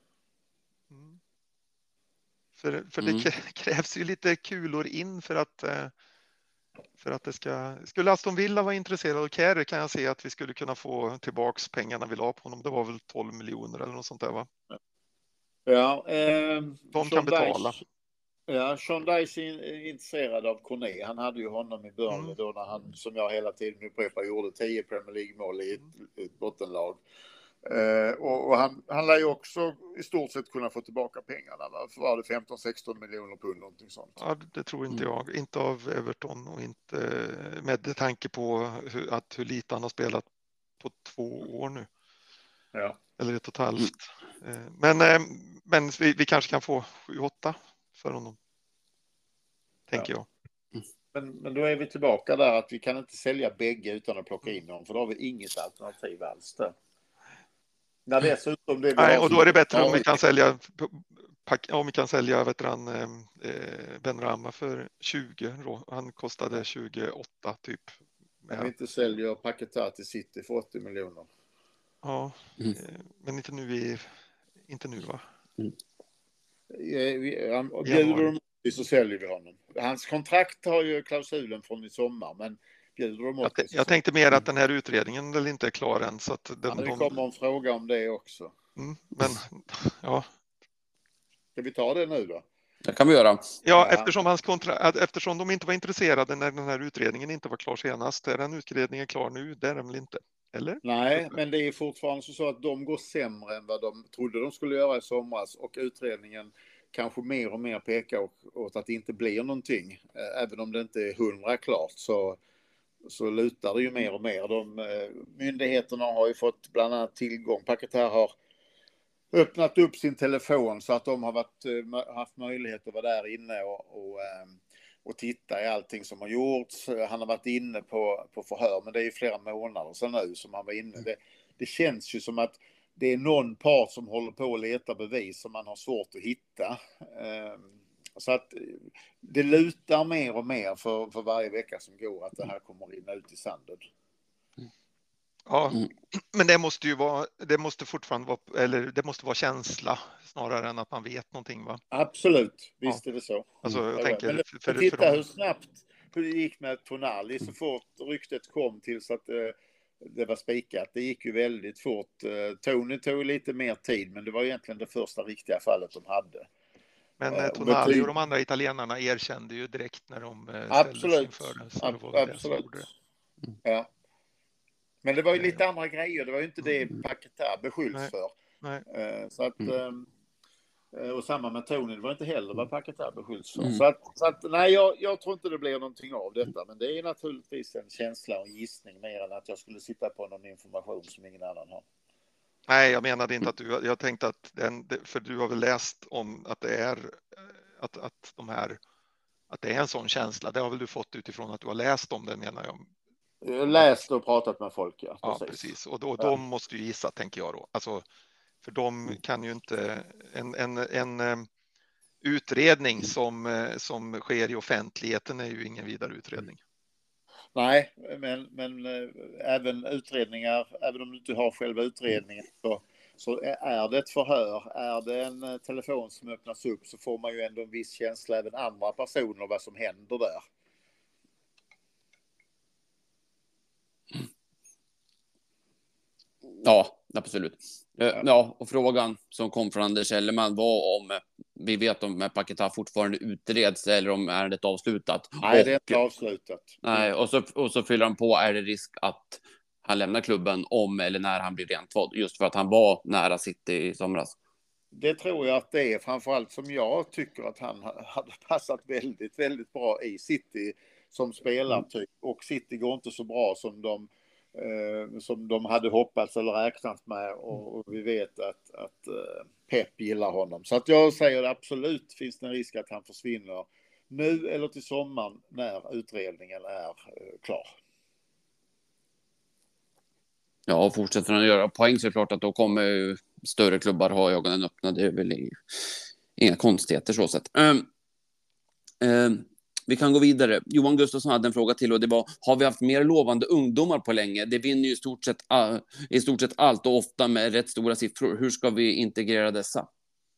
För det krävs ju lite kulor in för att det ska... Skulle Aston Villa vara intresserad av Kjær kan jag se att vi skulle kunna få tillbaks pengarna vi la på honom. Det var väl 12 miljoner eller något sånt där, va? Ja, de kan betala. Ja, Sean Dyche är intresserad av Cornet. Han hade ju honom i Burnley då när han, som jag hela tiden upprepar, gjorde 10 Premier League-mål i ett bottenlag. Och han lär ju också i stort sett kunna få tillbaka pengarna. För var det 15-16 miljoner pund någonting sånt? Ja, det tror inte jag. Inte av Everton och inte med tanke på hur lite han har spelat på 2 år nu. Ja. Eller 1,5. Men vi kanske kan få 7-8 för honom. Tänker jag. Men då är vi tillbaka där att vi kan inte sälja bägge utan att plocka in dem. För då har vi inget alternativ alls där. När dessutom det Nej, och då är det bättre om vi kan sälja vet du, Benrahma för 20. Han kostade 28 typ. Om vi inte säljer Paquetá till City för 80 miljoner. Ja, men inte nu va? Bjuder de så säljer vi honom. Hans kontrakt har ju klausulen från i sommar, men bjuder de jag tänkte mer att den här utredningen väl inte är klar än. Så att det kommer en fråga om det också. Men ja. Ska vi ta det nu då? Det kan vi göra. Ja, eftersom de inte var intresserade när den här utredningen inte var klar senast. Är den utredningen klar nu? Det är den väl inte? Eller? Nej, men det är fortfarande så att de går sämre än vad de trodde de skulle göra i somras. Och utredningen kanske mer och mer pekar åt att det inte blir någonting. Även om det inte är 100 klart så lutar det ju mer och mer. Myndigheterna har ju fått bland annat tillgång. Paquetá har öppnat upp sin telefon så att de har haft möjlighet att vara där inne och titta i allting som har gjorts. Han har varit inne på förhör, men det är ju flera månader sedan nu som han var inne. Det känns ju som att det är någon part som håller på att leta bevis som man har svårt att hitta. Så att det lutar mer och mer för varje vecka som går att det här kommer rinna ut i sanden. Ja, men det måste fortfarande vara, eller det måste vara känsla snarare än att man vet någonting, va? Absolut, visst är det så. Alltså, jag tänker, men titta hur snabbt hur det gick med Tonali så fort ryktet kom till så att det var spikat. Det gick ju väldigt fort. Tony tog lite mer tid, men det var egentligen det första riktiga fallet de hade. Men Tonali och de andra italienarna erkände ju direkt när de ställdes inför det. Absolut. Ja. Men det var ju lite andra grejer. Det var ju inte det Paquetá beskylls för. Nej. Så att, och samma med Tony, det var inte heller vad Paquetá beskylls för. Så att nej, jag tror inte det blir någonting av detta. Men det är naturligtvis en känsla och en gissning mer än att jag skulle sitta på någon information som ingen annan har. Nej, jag menade inte att jag tänkte att för du har väl läst om att det är att det är en sån känsla. Det har väl du fått utifrån att du har läst om det, menar jag. Läst och pratat med folk, ja. Ja, precis. Och då, de måste ju gissa, tänker jag då. Alltså, för de kan ju inte... En utredning som sker i offentligheten är ju ingen vidare utredning. Nej, men även utredningar, även om du inte har själva utredningen, så är det ett förhör, är det en telefon som öppnas upp så får man ju ändå en viss känsla även andra personer vad som händer där. Ja, absolut. Ja, och frågan som kom från Anders Elleman var om vi vet om Paquetá fortfarande utreds eller om ärendet är avslutat. Nej, det är inte avslutat. Nej, och så fyller han på, är det risk att han lämnar klubben om eller när han blir rentvådd, just för att han var nära City i somras. Det tror jag att det är, framförallt som jag tycker att han hade passat väldigt, väldigt bra i City som spelartyp. Och City går inte så bra som de hade hoppats eller räknat med, och vi vet att Pep gillar honom. Så att jag säger absolut finns det en risk att han försvinner nu eller till sommaren när utredningen är klar. Ja, fortsätter han göra poäng så är det klart att då kommer ju större klubbar ha ögonen öppna. Det är väl inga konstigheter så sett. Vi kan gå vidare. Johan Gustafsson hade en fråga till och det var: har vi haft mer lovande ungdomar på länge? Det vinner ju i stort sett allt och ofta med rätt stora siffror. Hur ska vi integrera dessa?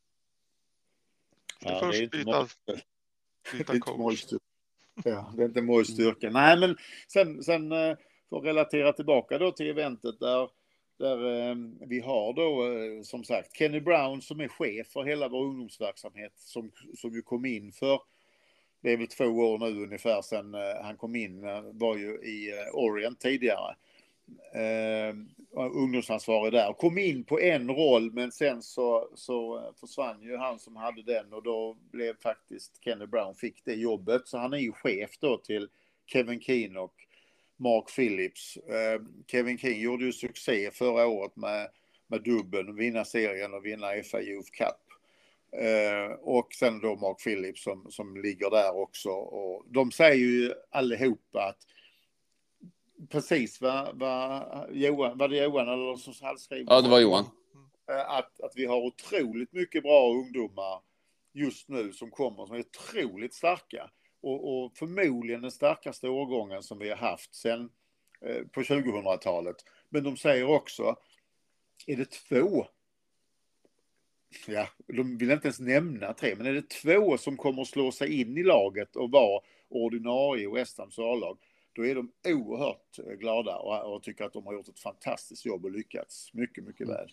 Ja, Först det är inte byta coach. Ja, det är inte Mojs styrka. Nej, men sen för att relatera tillbaka då till eventet där vi har då som sagt Kenny Brown som är chef för hela vår ungdomsverksamhet som ju kom in för, det är väl 2 år nu ungefär sedan han kom in, var ju i Orient tidigare. Ungdomsansvarig där. Kom in på en roll men sen så försvann ju han som hade den och då blev faktiskt Kenny Brown fick det jobbet. Så han är ju chef då till Kevin Keane och Mark Phillips. Kevin Keane gjorde ju succé förra året med dubbeln, vinna serien och vinna FA Youth Cup. Och sen då Mark Phillips som ligger där också. Och de säger ju allihopa att precis vad Johan, var det Johan eller som halvskrev? Ja, det var Johan. Att vi har otroligt mycket bra ungdomar just nu som är otroligt starka. Och förmodligen den starkaste årgången som vi har haft sen på 2000-talet. Men de säger också, är det 2? Ja, de vill inte ens nämna 3, men är det 2 som kommer att slå sig in i laget och vara ordinarie i West Hams A-lag, då är de oerhört glada och tycker att de har gjort ett fantastiskt jobb och lyckats mycket, mycket väl.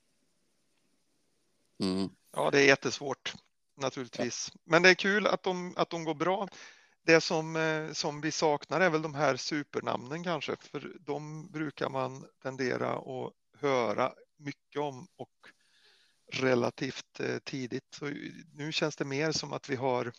Mm. Ja, det är jättesvårt naturligtvis. Ja. Men det är kul att de går bra. Det som vi saknar är väl de här supernamnen kanske, för de brukar man tendera att höra mycket om och relativt tidigt. Så nu känns det mer som att vi har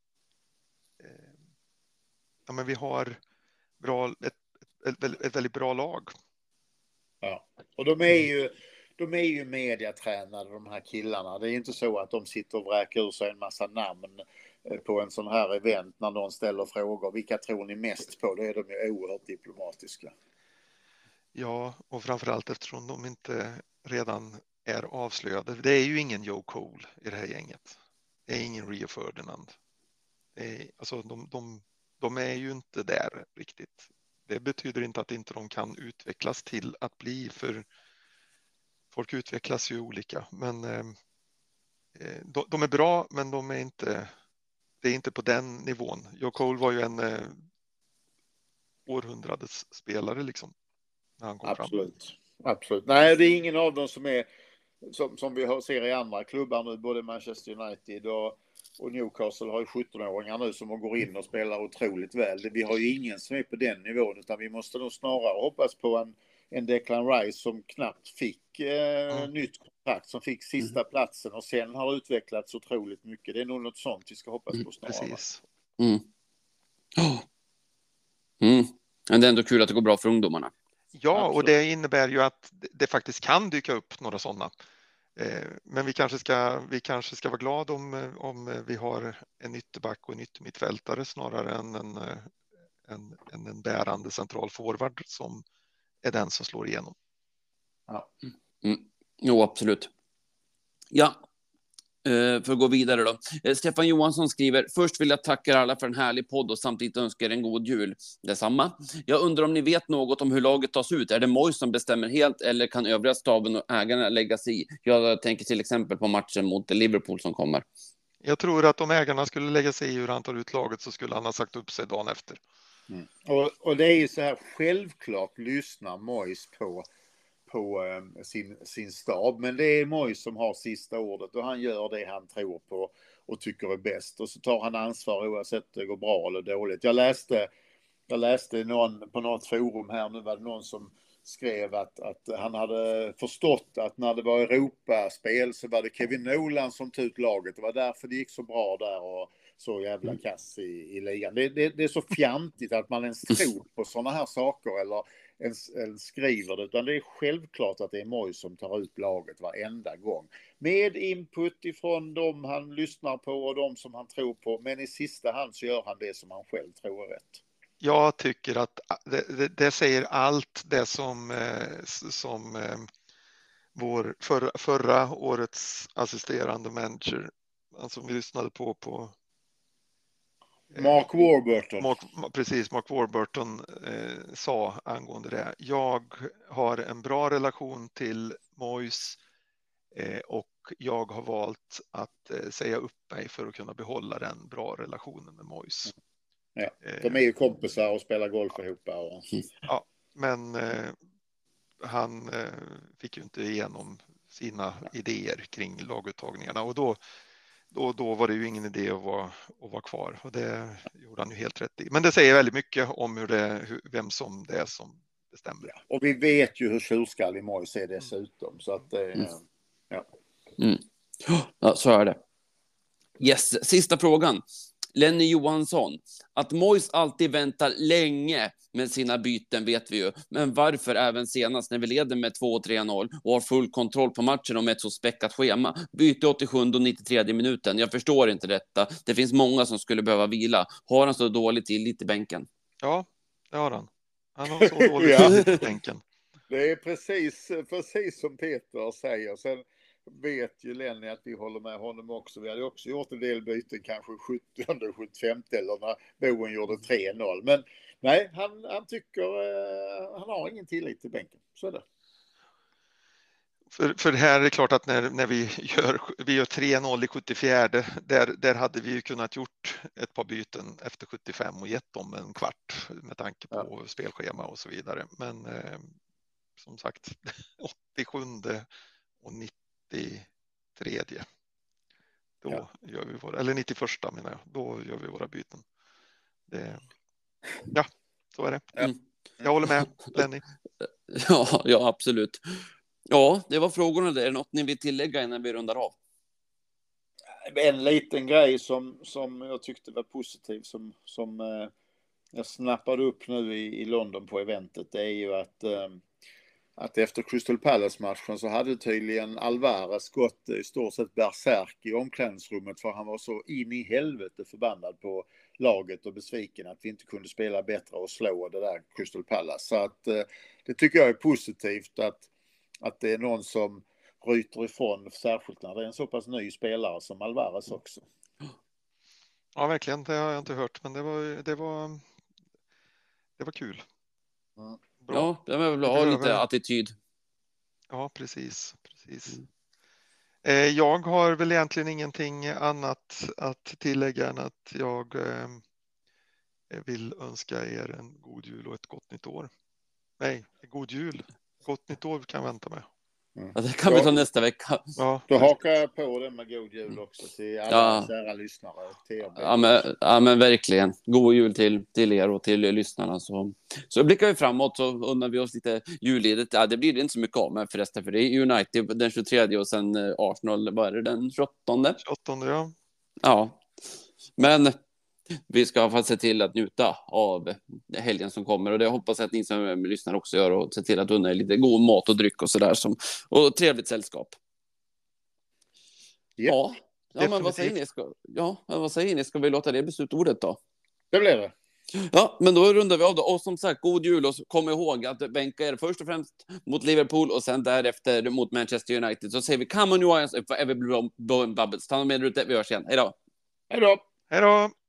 ett väldigt bra lag. Ja, och de är ju mediatränade, de här killarna. Det är inte så att de sitter och vräker ur sig en massa namn på en sån här event när någon ställer frågor. Vilka tror ni mest på? Då är de ju oerhört diplomatiska. Ja, och framförallt eftersom de inte redan är avslöjade. Det är ju ingen Joe Cole i det här gänget. Det är ingen Rio Ferdinand. Alltså de är ju inte där riktigt. Det betyder inte att inte de kan utvecklas till att bli, för folk utvecklas ju olika. Men de är bra, men det är inte på den nivån. Joe Cole var ju en århundradets spelare liksom. När han kom Absolut. Absolut. Nej, det är ingen av dem som är som vi ser i andra klubbar nu, både Manchester United och Newcastle har ju 17-åringar nu som går in och spelar otroligt väl. Vi har ju ingen som är på den nivån, utan vi måste nog snarare hoppas på en Declan Rice som knappt fick nytt kontrakt, som fick sista platsen och sen har utvecklats otroligt mycket. Det är nog något sånt vi ska hoppas på snarare. Precis. Men det är ändå kul att det går bra för ungdomarna. Ja, Absolut. Och det innebär ju att det faktiskt kan dyka upp några sådana. Men vi kanske ska vara glada om vi har en ytterback och en yttermittfältare snarare än en bärande central forward som är den som slår igenom. Ja. Jo, absolut. Ja, för att gå vidare då. Stefan Johansson skriver: först vill jag tacka alla för en härlig podd och samtidigt önskar en god jul. Detsamma. Jag undrar om ni vet något om hur laget tas ut. Är det Moyes som bestämmer helt eller kan övriga staben och ägarna lägga sig i? Jag tänker till exempel på matchen mot Liverpool som kommer. Jag tror att om ägarna skulle lägga sig i hur han tar ut laget så skulle han ha sagt upp sig dagen efter. Och det är ju så här, självklart lyssnar Moyes på sin stab, men det är Moyes som har sista ordet och han gör det han tror på och tycker är bäst, och så tar han ansvar oavsett om det går bra eller dåligt. Jag läste på något forum här, nu var det någon som skrev att han hade förstått att när det var Europaspel så var det Kevin Nolan som tog ut laget. Det var därför det gick så bra där och så jävla kass i ligan. Det är så fjantigt att man ens tror på sådana här saker eller ens skriver det, utan det är självklart att det är Moyes som tar ut laget varenda gång. Med input ifrån dem han lyssnar på och de som han tror på, men i sista hand så gör han det som han själv tror är rätt. jag tycker att det säger allt det som vår förra årets assisterande manager, alltså vi lyssnade på Mark Warburton. Mark Warburton sa angående det. Jag har en bra relation till Moyes och jag har valt att säga upp mig för att kunna behålla den bra relationen med Moyes. Ja, de är ju kompisar och spelar golf ihop. Ja, men han fick ju inte igenom sina idéer kring laguttagningarna och då var det ju ingen idé att vara kvar och det gjorde han ju helt rätt i. Men det säger väldigt mycket om vem som det är som bestämmer. Ja, och vi vet ju hur tjurskallig Moyes är dessutom. Så att Ja, så är det. Yes, sista frågan. Lenny Johansson. Att Moyes alltid väntar länge med sina byten vet vi ju. Men varför även senast när vi leder med 2-3-0 och har full kontroll på matchen och med ett så späckat schema? Byte 87 och 93 minuten. Jag förstår inte detta. Det finns många som skulle behöva vila. Har han så dåligt till lite bänken? Ja, det har han. Han har så dåligt till bänken. Det är precis som Peter säger. Sen vet ju Lenny att vi håller med honom också. Vi hade också gjort en del byten, kanske 70-75 eller när Boen gjorde 3-0. Men nej, han tycker han har ingen tillit till bänken. Så är det. För det här är klart att när vi gör 3-0 i 74, där hade vi ju kunnat gjort ett par byten efter 75 och gett dem en kvart med tanke på spelschema och så vidare. Men som sagt, 87 och 93. Då gör vi våra, eller 91 menar jag, då gör vi våra byten. Så är det. Jag håller med, Lenny. Ja, absolut. Ja, det var frågorna där. Är det något ni vill tillägga innan vi rundar av? En liten grej som jag tyckte var positiv som jag snappade upp nu i London på eventet, det är ju att efter Crystal Palace-matchen så hade tydligen Alvarez gått i stort sett berserk i omklädningsrummet för han var så in i helvete förbannad på laget och besviken att vi inte kunde spela bättre och slå det där Crystal Palace. Så att det tycker jag är positivt att det är någon som ryter ifrån, särskilt när det är en så pass ny spelare som Alvarez också. Ja, verkligen. Det har jag inte hört, men det var kul. Bra. Ja, jag vill ha lite attityd. Ja, precis. Jag har väl egentligen ingenting annat att tillägga än att jag vill önska er en god jul och ett gott nytt år. Nej, god jul. Gott nytt år kan jag vänta med. Ja, det kan vi ta nästa vecka. Ja. Då hakar jag på det med god jul också till alla kära lyssnare. Ja, men verkligen. God jul till er och till lyssnarna. Så blickar vi framåt så undrar vi oss lite julledigt. Ja, det blir det inte så mycket av med förresten, för det är United den 23 och sen Arsenal, vad är det, den 28? 28, ja. Ja, men vi ska få se till att njuta av helgen som kommer och det hoppas jag att ni som lyssnar också gör och se till att unna er lite god mat och dryck och sådär och trevligt sällskap. Ja, men vad säger ni? Ska vi låta det bli slutordet då? Det blev det. Ja, men då rundar vi av då. Och som sagt, god jul och kom ihåg att bänka er först och främst mot Liverpool och sen därefter mot Manchester United. Så säger vi come on you Lions for every bubbles. Ta med er ute, vi hörs igen. Hej då! Hej då! Hej då!